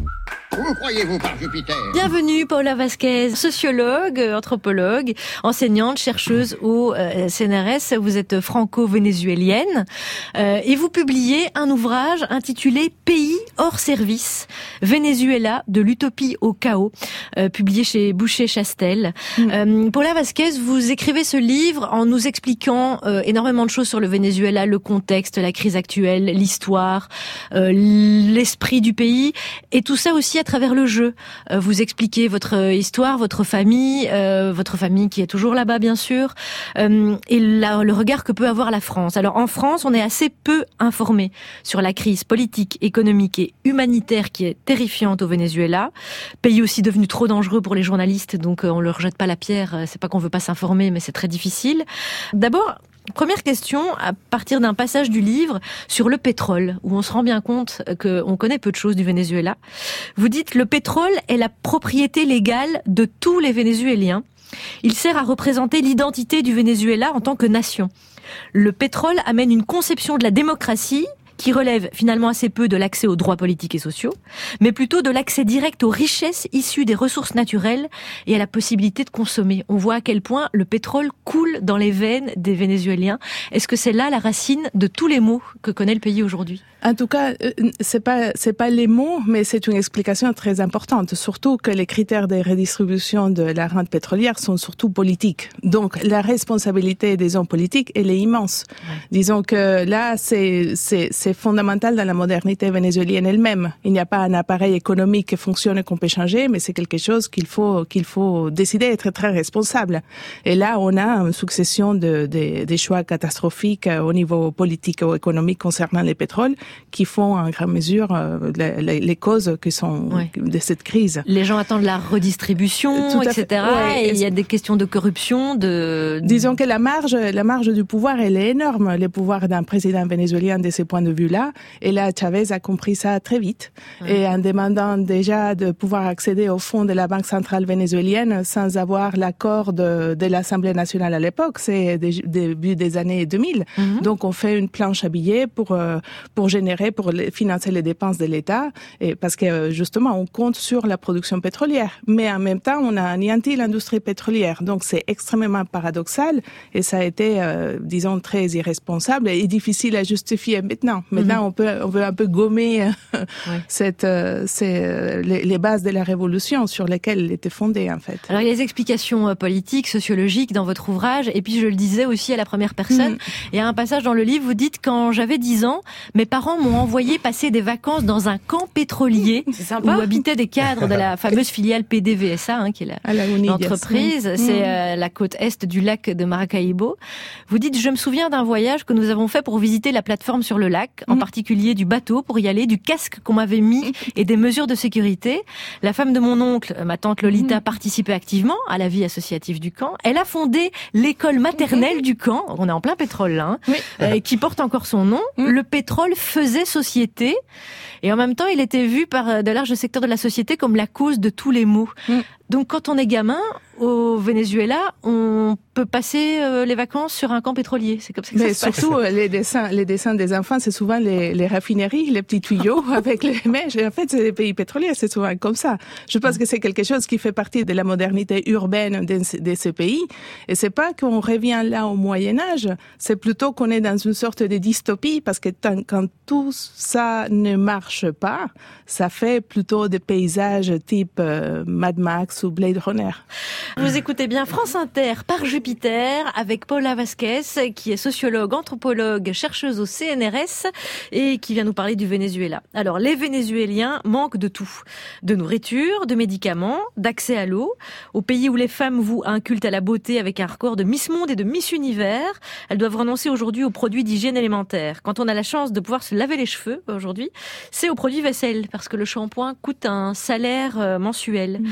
Où croyez-vous par Jupiter? Bienvenue Paula Vázquez, sociologue, anthropologue, enseignante, chercheuse au euh, C N R S. Vous êtes franco-vénézuélienne euh, et vous publiez un ouvrage intitulé Pays hors service, Venezuela, de l'utopie au chaos, euh, publié chez Boucher-Chastel. Mmh. Euh, Paula Vázquez, vous écrivez ce livre en nous expliquant euh, énormément de choses sur le Venezuela, le contexte, la crise actuelle, l'histoire, euh, l'esprit du pays, et tout ça aussi à travers le jeu. Euh, vous expliquez votre histoire, votre famille, euh, votre famille qui est toujours là-bas bien sûr, euh, et la, le regard que peut avoir la France. Alors en France, on est assez peu informé sur la crise politique, économique et humanitaire qui est terrifiante au Venezuela. Pays aussi devenu trop dangereux pour les journalistes, donc euh, on leur jette pas la pierre. C'est pas qu'on veut pas s'informer, mais c'est très difficile. D'abord, première question, à partir d'un passage du livre sur le pétrole, où on se rend bien compte qu'on connaît peu de choses du Venezuela. Vous dites, le pétrole est la propriété légale de tous les Vénézuéliens. Il sert à représenter l'identité du Venezuela en tant que nation. Le pétrole amène une conception de la démocratie qui relève finalement assez peu de l'accès aux droits politiques et sociaux, mais plutôt de l'accès direct aux richesses issues des ressources naturelles et à la possibilité de consommer. On voit à quel point le pétrole coule dans les veines des Vénézuéliens. Est-ce que c'est là la racine de tous les maux que connaît le pays aujourd'hui ? En tout cas, c'est pas c'est pas les mots, mais c'est une explication très importante. Surtout que les critères de redistribution de la rente pétrolière sont surtout politiques. Donc la responsabilité des hommes politiques, elle est immense. Ouais. Disons que là, c'est c'est c'est fondamental dans la modernité vénézuélienne elle-même. Il n'y a pas un appareil économique qui fonctionne et qu'on peut changer, mais c'est quelque chose qu'il faut qu'il faut décider, être très responsable. Et là, on a une succession de de des choix catastrophiques au niveau politique ou économique concernant les pétroles, qui font en grande mesure euh, les, les causes qui sont ouais. de cette crise. Les gens attendent la redistribution, et cetera. Ouais. Et il y a des questions de corruption, de... Disons que la marge, la marge du pouvoir, elle est énorme, le pouvoir d'un président vénézuélien de ce point de vue-là. Et là, Chavez a compris ça très vite. Ouais. Et en demandant déjà de pouvoir accéder au fonds de la Banque centrale vénézuélienne sans avoir l'accord de, de l'Assemblée nationale à l'époque, c'est début des années deux mille. Mm-hmm. Donc on fait une planche à billets pour, euh, pour générer pour financer les dépenses de l'État, et parce que justement on compte sur la production pétrolière, mais en même temps on a anéanti l'industrie pétrolière, donc c'est extrêmement paradoxal et ça a été, euh, disons, très irresponsable et difficile à justifier maintenant. Maintenant mm-hmm. on peut on veut un peu gommer euh, ouais. cette euh, c'est euh, les, les bases de la révolution sur lesquelles elle était fondée en fait. Alors il y a des explications euh, politiques, sociologiques dans votre ouvrage, et puis je le disais aussi à la première personne. Mm. Il y a un passage dans le livre, vous dites, quand j'avais dix ans, mes parents m'ont envoyé passer des vacances dans un camp pétrolier où habitaient des cadres de la fameuse filiale P D V S A, hein, qui est la, la l'entreprise. Yes. C'est euh, la côte est du lac de Maracaibo. Vous dites, je me souviens d'un voyage que nous avons fait pour visiter la plateforme sur le lac, en mm. particulier du bateau pour y aller, du casque qu'on m'avait mis et des mesures de sécurité. La femme de mon oncle, ma tante Lolita, mm. participait activement à la vie associative du camp. Elle a fondé l'école maternelle mm. du camp. On est en plein pétrole là, hein, oui. euh, qui porte encore son nom. Mm. Le pétrole faisait société, et en même temps il était vu par de larges secteurs de la société comme la cause de tous les maux. Mm. Donc quand on est gamin au Venezuela, on peut passer euh, les vacances sur un camp pétrolier. C'est comme ça que Mais ça se surtout, passe. les dessins, les dessins des enfants, c'est souvent les, les raffineries, les petits tuyaux avec les mèches. Et en fait, c'est les pays pétroliers, c'est souvent comme ça. Je pense que c'est quelque chose qui fait partie de la modernité urbaine de, de ces pays. Et c'est pas qu'on revient là au Moyen-Âge, c'est plutôt qu'on est dans une sorte de dystopie, parce que tant, quand tout ça ne marche pas, ça fait plutôt des paysages type euh, Mad Max ou Blade Runner. Vous écoutez bien France Inter par Jupiter avec Paula Vázquez, qui est sociologue, anthropologue, chercheuse au C N R S et qui vient nous parler du Venezuela. Alors, les Vénézuéliens manquent de tout. De nourriture, de médicaments, d'accès à l'eau. Au pays où les femmes vouent un culte à la beauté avec un record de Miss Monde et de Miss Univers, elles doivent renoncer aujourd'hui aux produits d'hygiène élémentaire. Quand on a la chance de pouvoir se laver les cheveux aujourd'hui, c'est aux produits vaisselle, parce que le shampoing coûte un salaire mensuel. Mmh. D'autres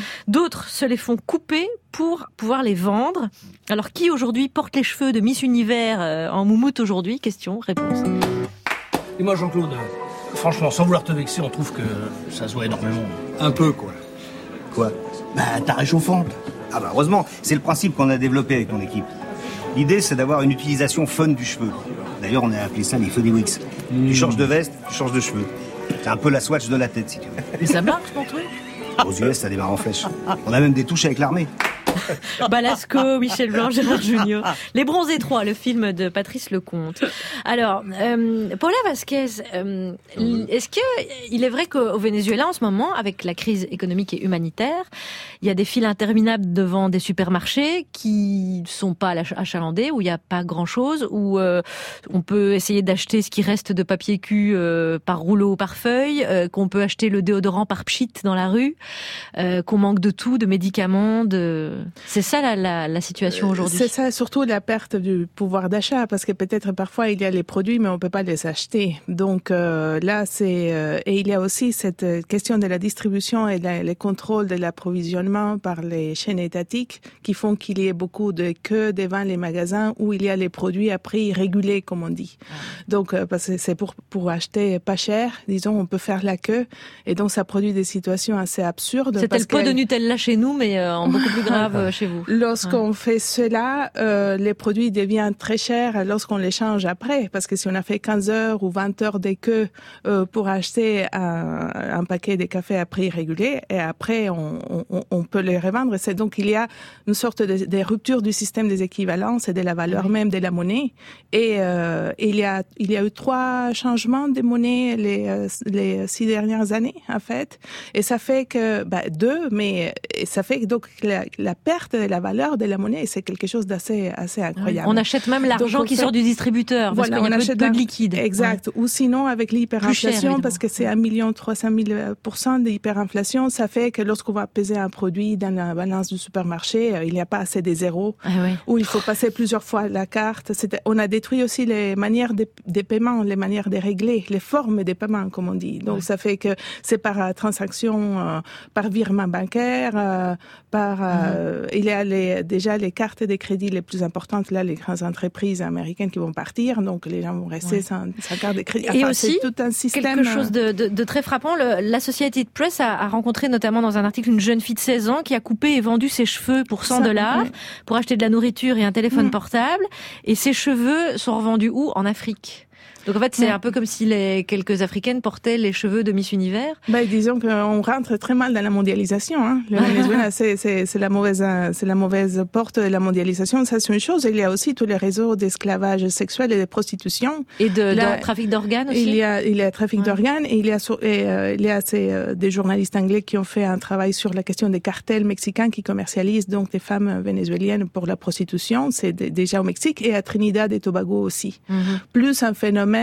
d'autres se les font couper pour pouvoir les vendre. Alors, qui aujourd'hui porte les cheveux de Miss Univers euh, en moumoute aujourd'hui? Question, réponse. Et moi, Jean-Claude, franchement, sans vouloir te vexer, on trouve que ça se voit énormément. Un peu, quoi. Quoi? Bah, ta réchauffante. Ah bah, heureusement, c'est le principe qu'on a développé avec mon équipe. L'idée, c'est d'avoir une utilisation fun du cheveu. D'ailleurs, on a appelé ça les Funny Wigs. Mmh. Tu changes de veste, tu changes de cheveux. C'est un peu la Swatch de la tête, si tu veux. Mais ça marche, ton truc? Aux U S, ça démarre en flèche. On a même des touches avec l'armée. Balasco, Michel Blanc, Gérard Jugnot. Les Bronzés trois, le film de Patrice Lecomte. Alors, euh, Paula Vasquez, euh, est-ce que il est vrai qu'au Venezuela, en ce moment, avec la crise économique et humanitaire, il y a des files interminables devant des supermarchés qui sont pas achalandés, où il n'y a pas grand-chose, où euh, on peut essayer d'acheter ce qui reste de papier cul euh, par rouleau ou par feuille, euh, qu'on peut acheter le déodorant par pchit dans la rue, euh, qu'on manque de tout, de médicaments, de... C'est ça la, la, la situation aujourd'hui. C'est ça, surtout la perte du pouvoir d'achat, parce que peut-être parfois il y a les produits, mais on peut pas les acheter. Donc euh, là, c'est euh, et il y a aussi cette question de la distribution et la, les contrôles de l'approvisionnement par les chaînes étatiques qui font qu'il y ait beaucoup de queues devant les magasins où il y a les produits à prix régulés, comme on dit. Donc euh, parce que c'est pour pour acheter pas cher, disons, on peut faire la queue, et donc ça produit des situations assez absurdes. C'était le pot de Nutella chez nous, mais euh, en beaucoup plus grave chez vous. Lorsqu'on ouais. fait cela, euh, les produits deviennent très chers lorsqu'on les change après, parce que si on a fait quinze heures ou vingt heures de queue euh, pour acheter un, un paquet de café à prix régulé, et après on, on, on peut les revendre. C'est donc il y a une sorte de, de rupture du système des équivalences et de la valeur oui. même de la monnaie. Et euh, il y a il y a eu trois changements de monnaie les les six dernières années en fait, et ça fait que bah, deux, mais ça fait donc la, la perte de la valeur de la monnaie, c'est quelque chose d'assez assez incroyable. On achète même l'argent donc, qui fait, sort du distributeur, parce voilà, qu'il y a on achète peu de liquide. Exact. Ouais. Ou sinon, avec l'hyperinflation, cher, parce que c'est un million trois cent mille pour cent d'hyperinflation, ça fait que lorsqu'on va peser un produit dans la balance du supermarché, il n'y a pas assez de zéros, ah ouais. où il faut passer plusieurs fois la carte. C'était, on a détruit aussi les manières de, des paiements, les manières de régler, les formes des paiements, comme on dit. Donc, ouais. ça fait que c'est par transaction, euh, par virement bancaire, euh, par... Euh, mm-hmm. Il y a les, déjà les cartes de crédit les plus importantes, là, les grandes entreprises américaines qui vont partir, donc les gens vont rester ouais. sans, sans carte de crédit. Enfin, et aussi, c'est tout un système... quelque chose de, de, de très frappant, le, l'Associated Press a, a rencontré notamment dans un article une jeune fille de seize ans qui a coupé et vendu ses cheveux pour cent dollars ouais. pour acheter de la nourriture et un téléphone mmh. portable, et ses cheveux sont revendus où? En Afrique. Donc en fait, c'est ouais. un peu comme si les quelques Africaines portaient les cheveux de Miss Univers. Bah, disons qu'on rentre très mal dans la mondialisation. Hein. Le Venezuela, c'est, c'est, c'est la mauvaise, c'est la mauvaise porte de la mondialisation. Ça, c'est une chose. Il y a aussi tous les réseaux d'esclavage sexuel et de prostitution. Et de, Là, de trafic d'organes aussi. Il y a, il y a trafic ouais. d'organes, et il y a, et, euh, il y a ces, euh, des journalistes anglais qui ont fait un travail sur la question des cartels mexicains qui commercialisent donc des femmes vénézuéliennes pour la prostitution. C'est d- déjà au Mexique, et à Trinidad et Tobago aussi. Mm-hmm. Plus un phénomène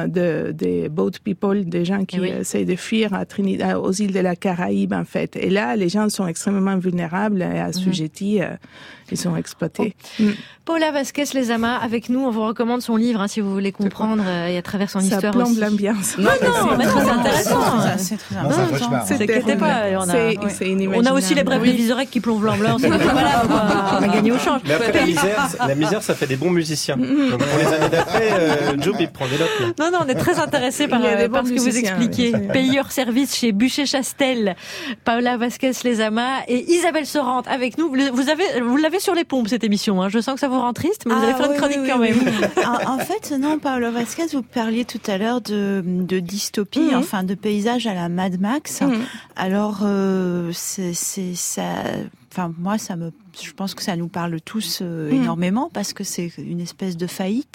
de des boat people, des gens qui oui. essayent de fuir à Trinidad, aux îles de la Caraïbe en fait. Et là, les gens sont extrêmement vulnérables et assujettis. Mm-hmm. Ils sont exploités. Oh. Mm. Paula Vasquez Lezama, avec nous, on vous recommande son livre hein, si vous voulez comprendre euh, et à travers son ça histoire plombe aussi. l'ambiance. Non, non, mais c'est intéressant. C'est très intéressant. Non, non, c'est t'inquiétez pas, on a, c'est, ouais. c'est inimaginable. On a aussi les brèves de Vizorek qui plombent l'ambiance. Voilà, on a gagné au change. Mais après, la misère, la misère, ça fait des bons musiciens. Donc pour les années d'après, euh, Joe, il prend des notes. Là. Non, non, on est très intéressés par, euh, par ce que vous expliquez. Oui, Pays hors service chez Bûcher-Chastel, Paula Vasquez Lezama et Isabelle Sorante avec nous. Vous avez, vous l'avez sur les pompes cette émission. Hein. Je sens que ça vous rend triste, mais vous ah, allez faire oui, une chronique oui, quand oui, même. Oui. en, en fait, non, Paula Vasquez, vous parliez tout à l'heure de, de dystopie, mmh. enfin de paysage à la Mad Max. Mmh. Alors, euh, c'est, c'est ça. Enfin, moi, ça me, je pense que ça nous parle tous euh, mmh. énormément parce que c'est une espèce de faillite.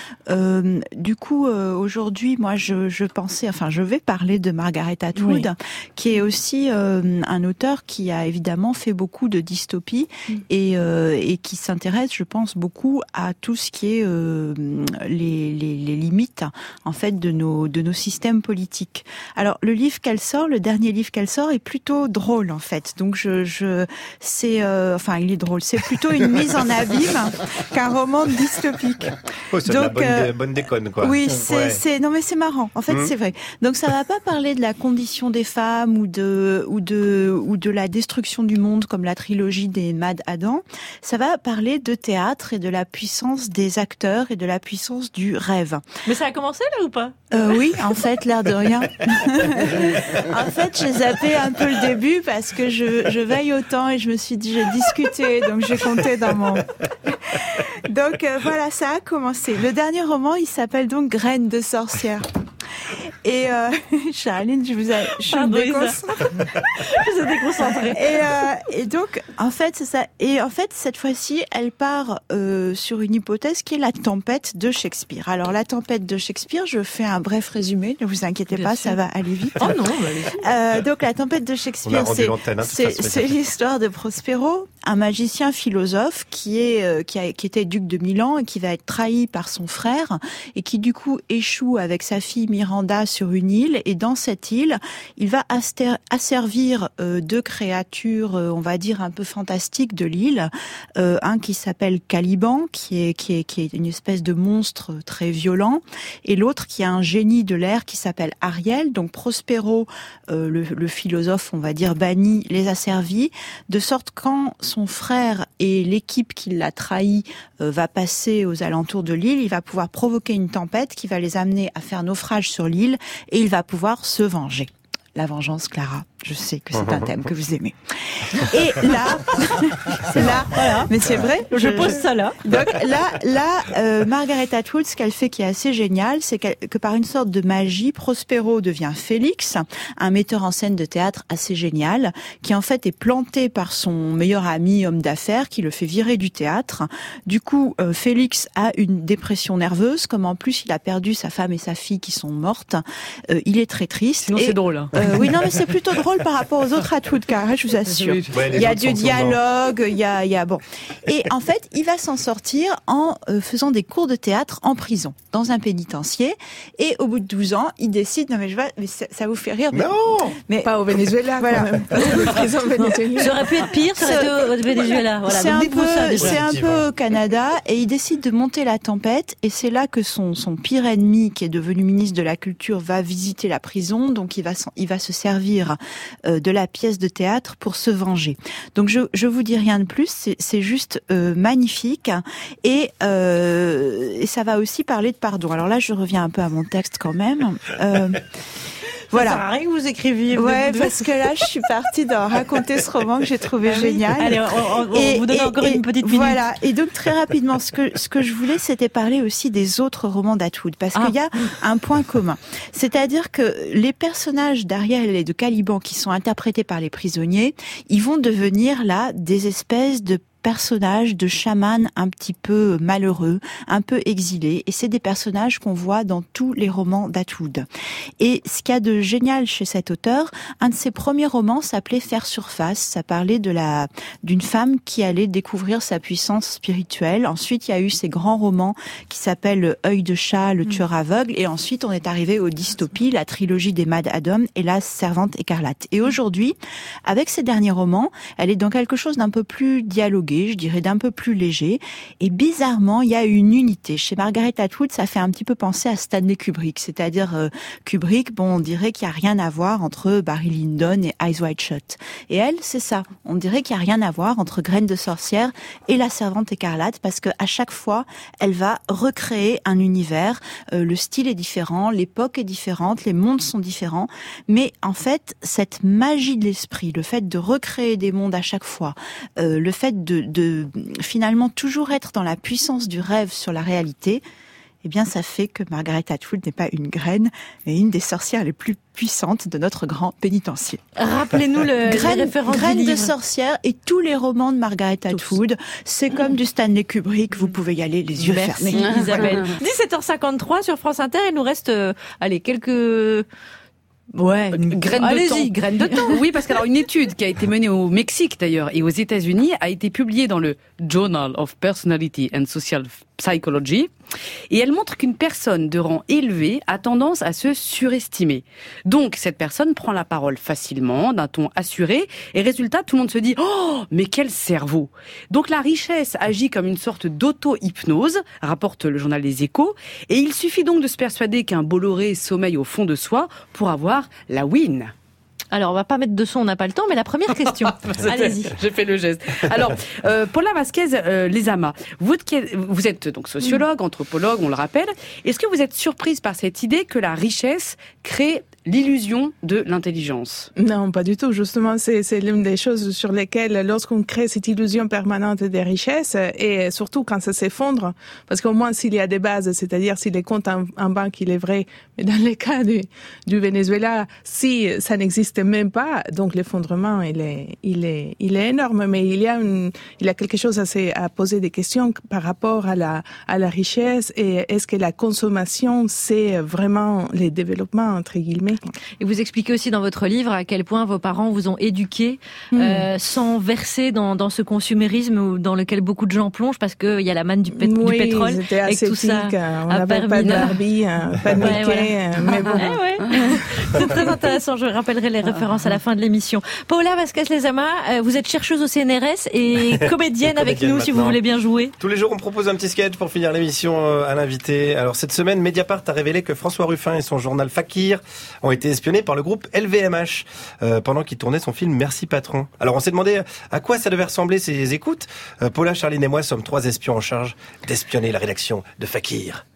Euh, du coup, euh, aujourd'hui, moi, je, je pensais, enfin, je vais parler de Margaret Atwood, oui. qui est aussi euh, un auteur qui a évidemment fait beaucoup de dystopie mmh. et, euh, et qui s'intéresse, je pense, beaucoup à tout ce qui est euh, les, les, les limites, en fait, de nos, de nos systèmes politiques. Alors, le livre qu'elle sort, le dernier livre qu'elle sort, est plutôt drôle, en fait. Donc, je, je C'est, euh, enfin, il est drôle. C'est plutôt une mise en abîme qu'un roman dystopique. Oh, c'est Donc, de la bonne, euh, bonne déconne, quoi. Oui, c'est, Ouais. c'est, non mais c'est marrant. En fait, Mmh. c'est vrai. Donc ça va pas parler de la condition des femmes ou de ou de ou de la destruction du monde comme la trilogie des Mad Adam. Ça va parler de théâtre et de la puissance des acteurs et de la puissance du rêve. Mais ça a commencé là ou pas? Euh, oui, en fait, l'air de rien. En fait, j'ai zappé un peu le début parce que je, je veille au temps et je me suis dit, j'ai discuté, donc j'ai compté dans mon... Donc euh, voilà, ça a commencé. Le dernier roman, il s'appelle donc Graines de sorcière. Et euh, Charline, je vous ai, je suis Pardon, déconcentrée. Je suis déconcentrée. Et, euh, et donc, en fait, c'est ça. Et en fait, cette fois-ci, elle part euh, sur une hypothèse qui est la tempête de Shakespeare. Alors, la tempête de Shakespeare, je fais un bref résumé. Ne vous inquiétez Bien pas, sûr. ça va aller vite. Oh non, bah, allez-y. Euh, donc, la tempête de On a Shakespeare, rendu c'est, l'antenne, hein, de toute c'est, façon, c'est mais- l'histoire de Prospero, un magicien philosophe qui est euh, qui, a, qui était duc de Milan et qui va être trahi par son frère et qui du coup échoue avec sa fille Miranda sur une île. Et dans cette île, il va aster- asservir euh, deux créatures, euh, on va dire un peu fantastiques de l'île. Euh, un qui s'appelle Caliban, qui est qui est qui est une espèce de monstre très violent, et l'autre qui est un génie de l'air qui s'appelle Ariel. Donc Prospero, euh, le, le philosophe, on va dire banni, les a servis, de sorte quand son frère et l'équipe qui l'a trahi euh, va passer aux alentours de l'île, il va pouvoir provoquer une tempête qui va les amener à faire naufrage sur l'île et il va pouvoir se venger. La vengeance, Clara. Je sais que c'est un thème que vous aimez. Et là, c'est là, voilà. Mais c'est vrai. Je pose ça là. Donc là, là, euh, Margaret Atwood, ce qu'elle fait qui est assez génial, c'est qu'elle, que par une sorte de magie, Prospero devient Félix, un metteur en scène de théâtre assez génial, qui en fait est planté par son meilleur ami homme d'affaires, qui le fait virer du théâtre. Du coup, euh, Félix a une dépression nerveuse, comme en plus il a perdu sa femme et sa fille qui sont mortes. Euh, il est très triste. Sinon, Et, c'est drôle. Hein. euh, oui, non, mais c'est plutôt drôle par rapport aux autres Atwood, car je vous assure. Ouais, les Il y a autres du sont dialogue, il y a, il y a bon. Et en fait, il va s'en sortir en euh, faisant des cours de théâtre en prison, dans un pénitencier. Et au bout de douze ans, il décide, non mais je vais, mais ça, ça vous fait rire. Mais, Non mais Pas au Venezuela, Voilà. quand même. Prison vénézuélienne. Ça aurait pu être pire, ça aurait été au Venezuela. Voilà, c'est donc un dites-vous ça, peu, déjà. c'est un peu au Canada, et il décide de monter la tempête, et c'est là que son, son pire ennemi, qui est devenu ministre de la Culture, va visiter la prison, donc il va, s'en- il va se servir euh, de la pièce de théâtre pour se venger. Donc je, je vous dis rien de plus, c'est, c'est juste euh, magnifique, et, euh, et ça va aussi parler de pardon. Alors là, je reviens un peu à mon texte quand même. Euh, Voilà. Voilà. Ça sert à rien que vous écriviez. Ouais, vous- parce que là, je suis partie d'en raconter ce roman que j'ai trouvé Ah oui. génial. Allez, on, on- on vous donne encore une petite minute. Voilà. Et donc, très rapidement, ce que, ce que je voulais, c'était parler aussi des autres romans d'Atwood. Parce Ah. qu'il y a un point commun. C'est-à-dire que les personnages d'Ariel et de Caliban qui sont interprétés par les prisonniers, ils vont devenir là des espèces de personnages de chamans un petit peu malheureux, un peu exilés, et c'est des personnages qu'on voit dans tous les romans d'Atwood. Et ce qu'il y a de génial chez cet auteur, un de ses premiers romans s'appelait Faire surface, ça parlait de la d'une femme qui allait découvrir sa puissance spirituelle. Ensuite, il y a eu ces grands romans qui s'appellent Œil de chat, Le tueur aveugle, et ensuite on est arrivé aux dystopies, la trilogie des Mad Adam et La Servante écarlate. Et aujourd'hui, avec ces derniers romans, elle est dans quelque chose d'un peu plus dialogué, je dirais d'un peu plus léger. Et bizarrement, il y a une unité. Chez Margaret Atwood, ça fait un petit peu penser à Stanley Kubrick. C'est-à-dire, euh, Kubrick, bon, on dirait qu'il n'y a rien à voir entre Barry Lyndon et Eyes Wide Shut. Et elle, c'est ça. On dirait qu'il n'y a rien à voir entre Graines de sorcière et La Servante écarlate, parce que à chaque fois, elle va recréer un univers. Euh, le style est différent, l'époque est différente, les mondes sont différents. Mais en fait, cette magie de l'esprit, le fait de recréer des mondes à chaque fois, euh, le fait de, de finalement toujours être dans la puissance du rêve sur la réalité, eh bien ça fait que Margaret Atwood n'est pas une graine, mais une des sorcières les plus puissantes de notre grand pénitencier. Rappelez-nous le, les Graine, références Graine du de livre. sorcière et tous les romans de Margaret Atwood, c'est comme du Stanley Kubrick, vous pouvez y aller les yeux Merci fermés. Isabelle. dix-sept heures cinquante-trois sur France Inter, il nous reste, euh, allez, quelques... Ouais, Graine de allez-y, temps. graine de temps. Oui, parce qu'alors une étude qui a été menée au Mexique d'ailleurs et aux États-Unis a été publiée dans le Journal of Personality and Social Psychology, et elle montre qu'une personne de rang élevé a tendance à se surestimer. Donc, cette personne prend la parole facilement, d'un ton assuré, et résultat, tout le monde se dit « Oh, mais quel cerveau !» Donc, la richesse agit comme une sorte d'auto-hypnose, rapporte le journal Les Échos, et il suffit donc de se persuader qu'un Bolloré sommeille au fond de soi pour avoir la win. Alors, on va pas mettre de son, on n'a pas le temps, mais la première question. Allez-y. J'ai fait le geste. Alors, euh, Paula Vasquez euh, Lezama, vous, vous êtes donc sociologue, anthropologue, on le rappelle. Est-ce que vous êtes surprise par cette idée que la richesse crée l'illusion de l'intelligence? Non, pas du tout. Justement, c'est, c'est l'une des choses sur lesquelles, lorsqu'on crée cette illusion permanente des richesses, et surtout quand ça s'effondre, parce qu'au moins s'il y a des bases, c'est-à-dire si les comptes en, en banque, il est vrai, mais dans le cas du, du Venezuela, si ça n'existe même pas, donc l'effondrement, il est, il est, il est énorme, mais il y a une, il y a quelque chose assez à poser des questions par rapport à la, à la richesse, et est-ce que la consommation, c'est vraiment les développements, entre guillemets? Et vous expliquez aussi dans votre livre à quel point vos parents vous ont éduqué mmh. euh, sans verser dans, dans ce consumérisme dans lequel beaucoup de gens plongent parce qu'il y a la manne du, pét- oui, du pétrole et que tout ça on n'avait pas de Barbie, pas de Mickey, ouais, voilà. mais bon. Ouais, ouais. C'est très intéressant, je rappellerai les références à la fin de l'émission. Paula Vasquez Lezama, vous êtes chercheuse au C N R S et comédienne avec nous si vous voulez bien jouer. Tous les jours on propose un petit sketch pour finir l'émission à l'invité. Alors cette semaine, Mediapart a révélé que François Ruffin et son journal Fakir ont été espionnés par le groupe L V M H euh, pendant qu'il tournait son film Merci Patron. Alors on s'est demandé à quoi ça devait ressembler ces écoutes. Euh, Paula, Charline et moi sommes trois espions en charge d'espionner la rédaction de Fakir.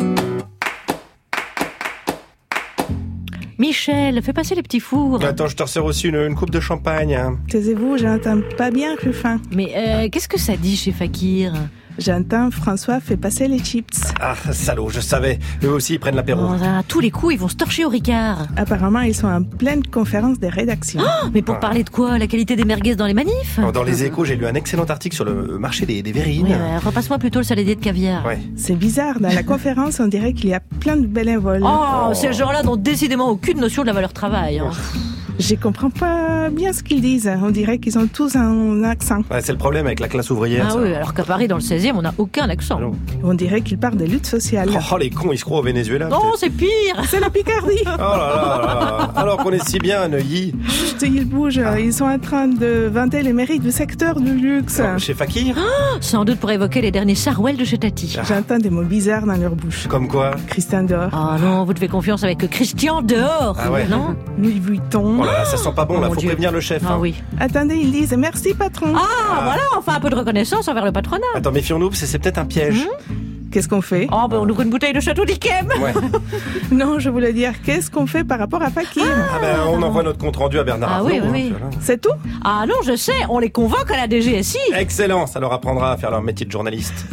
Michel, fais passer les petits fours. Attends, je te resserre aussi une, une coupe de champagne. Hein. Taisez-vous, j'entends pas bien, Ruffin. Mais euh, qu'est-ce que ça dit chez Fakir ? J'entends François fait passer les chips. Ah, salaud, je savais. Eux aussi, ils prennent l'apéro. Bon, à tous les coups, ils vont se torcher au Ricard. Apparemment, ils sont en pleine conférence des rédactions. Oh, mais pour ah. parler de quoi ? La qualité des merguez dans les manifs ? Dans les Échos, j'ai lu un excellent article sur le marché des, des verrines. Ouais, ouais, repasse-moi plutôt le saladé de caviar. Ouais. C'est bizarre, dans la conférence, on dirait qu'il y a plein de bénévoles. Oh, oh. Ces gens-là n'ont décidément aucune notion de la valeur travail. Hein. Je comprends pas bien ce qu'ils disent. On dirait qu'ils ont tous un accent. Ouais, c'est le problème avec la classe ouvrière. Ah ça. oui, alors qu'à Paris, dans le seizième, on n'a aucun accent. Alors. On dirait qu'ils parlent de lutte sociale. Oh, les cons, ils se croient au Venezuela. Non, peut-être. C'est pire. C'est la Picardie. Oh là là là. Alors qu'on est si bien à Neuilly. Chut, ils bougent. Ils sont en train de vanter les mérites du secteur du luxe. Oh, chez Fakir oh, sans doute pour évoquer les derniers Sarwell de chez Tati. Ah. J'entends des mots bizarres dans leur bouche. Comme quoi? Christian Dior. Ah oh non, vous devez confiance avec Christian Dior. Ah ouais. Non? Louis Vuitton. Oh là là, ça sent pas bon. Là, oh faut Dieu. prévenir le chef. Ah hein. oui. Attendez, ils disent merci patron. Ah, ah, voilà, enfin un peu de reconnaissance envers le patronat. Attends, méfions-nous, c'est, c'est peut-être un piège. Mmh. Qu'est-ce qu'on fait? Oh, ben on ouvre une bouteille de Château d'Yquem. Ouais. Non, je voulais dire, qu'est-ce qu'on fait par rapport à Fakir? Ah, ah ben, on envoie notre compte rendu à Bernard ah, Arnault. oui, oui, hein, oui. Voilà. C'est tout? Ah non, je sais, on les convoque à la D G S I. Excellent, ça leur apprendra à faire leur métier de journaliste.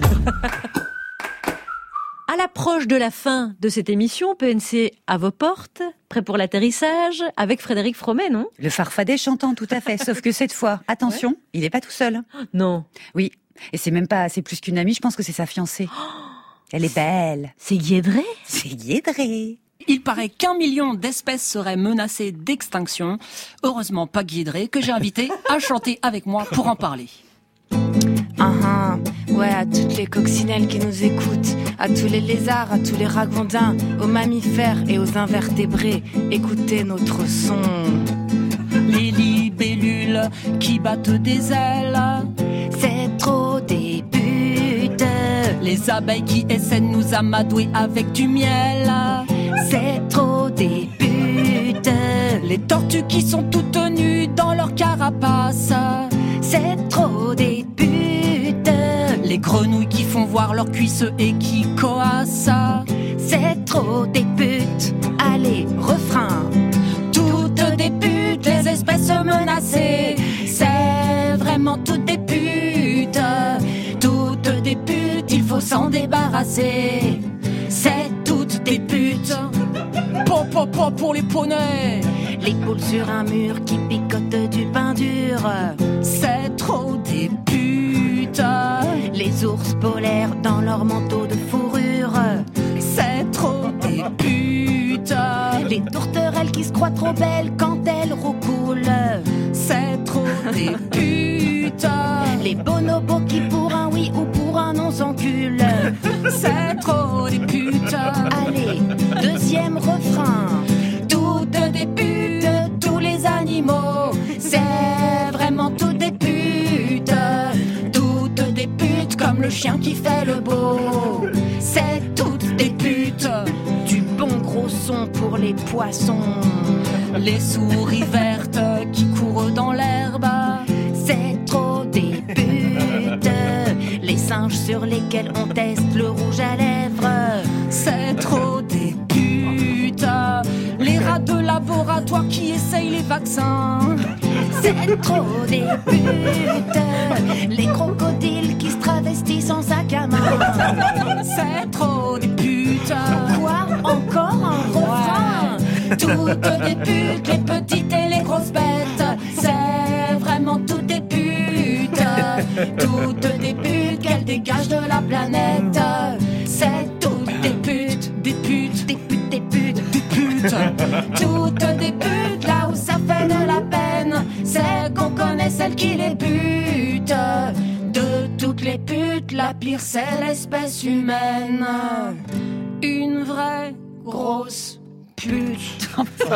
À l'approche de la fin de cette émission, P N C à vos portes, prêt pour l'atterrissage, avec Frédéric Fromet, non? Le farfadet chantant, tout à fait. Sauf que cette fois, attention, ouais. il n'est pas tout seul. Non. Oui, et c'est même pas, c'est plus qu'une amie, je pense que c'est sa fiancée. Elle est belle. C'est Guédré? C'est Guédré. Il paraît qu'un million d'espèces seraient menacées d'extinction. Heureusement pas Guédré, que j'ai invité à chanter avec moi pour en parler. Uh-huh. Ouais, à toutes les coccinelles qui nous écoutent, à tous les lézards, à tous les ragondins, aux mammifères et aux invertébrés, écoutez notre son. Les libellules qui battent des ailes, c'est trop des putes. Les abeilles qui essaient de nous amadouer avec du miel, c'est trop des putes. Les tortues qui sont toutes nues dans leur carapace, c'est trop des putes. Les grenouilles qui font voir leurs cuisses et qui coassent, c'est trop des putes. Allez, refrain. Toutes des putes, les espèces menacées, c'est vraiment toutes des putes. Toutes des putes, il faut s'en débarrasser. C'est toutes des putes. Pop, pop, pop pour les poneys. Les poules sur un mur qui picotent du pain dur, c'est trop des putes. Les ours polaires dans leur manteau de fourrure, c'est trop des putes. Les tourterelles qui se croient trop belles quand elles roucoulent, c'est trop des putes. Les bonobos qui pour un oui ou pour un non s'enculent, chien qui fait le beau. C'est toutes des putes. Du bon gros son pour les poissons. Les souris vertes qui courent dans l'herbe. C'est trop des putes. Les singes sur lesquels on teste le rouge à lèvres. C'est trop des putes. Les rats de laboratoire qui essayent les vaccins. C'est trop des putes. Les crocodiles qui se travestissent en sac à main. C'est trop des putes. Quoi? Encore un refrain? Toutes des putes, les petites et les grosses bêtes. C'est vraiment toutes des putes. Toutes des putes qu'elles dégagent de la planète. C'est toutes des putes, des putes, des putes, des putes, des putes. Toutes des putes, là où ça fait de la peine, c'est qu'on connaît celles qui les butent. De toutes les putes, la pire c'est l'espèce humaine. Une vraie grosse pute.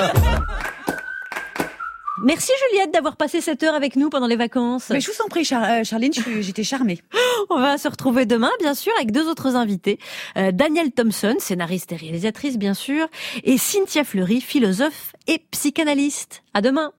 Merci Juliette d'avoir passé cette heure avec nous pendant les vacances. Mais je vous en prie, Char- euh, Charline, je suis- j'étais charmée. On va se retrouver demain, bien sûr, avec deux autres invités. Euh, Danielle Thompson, scénariste et réalisatrice, bien sûr, et Cynthia Fleury, philosophe et psychanalyste. À demain.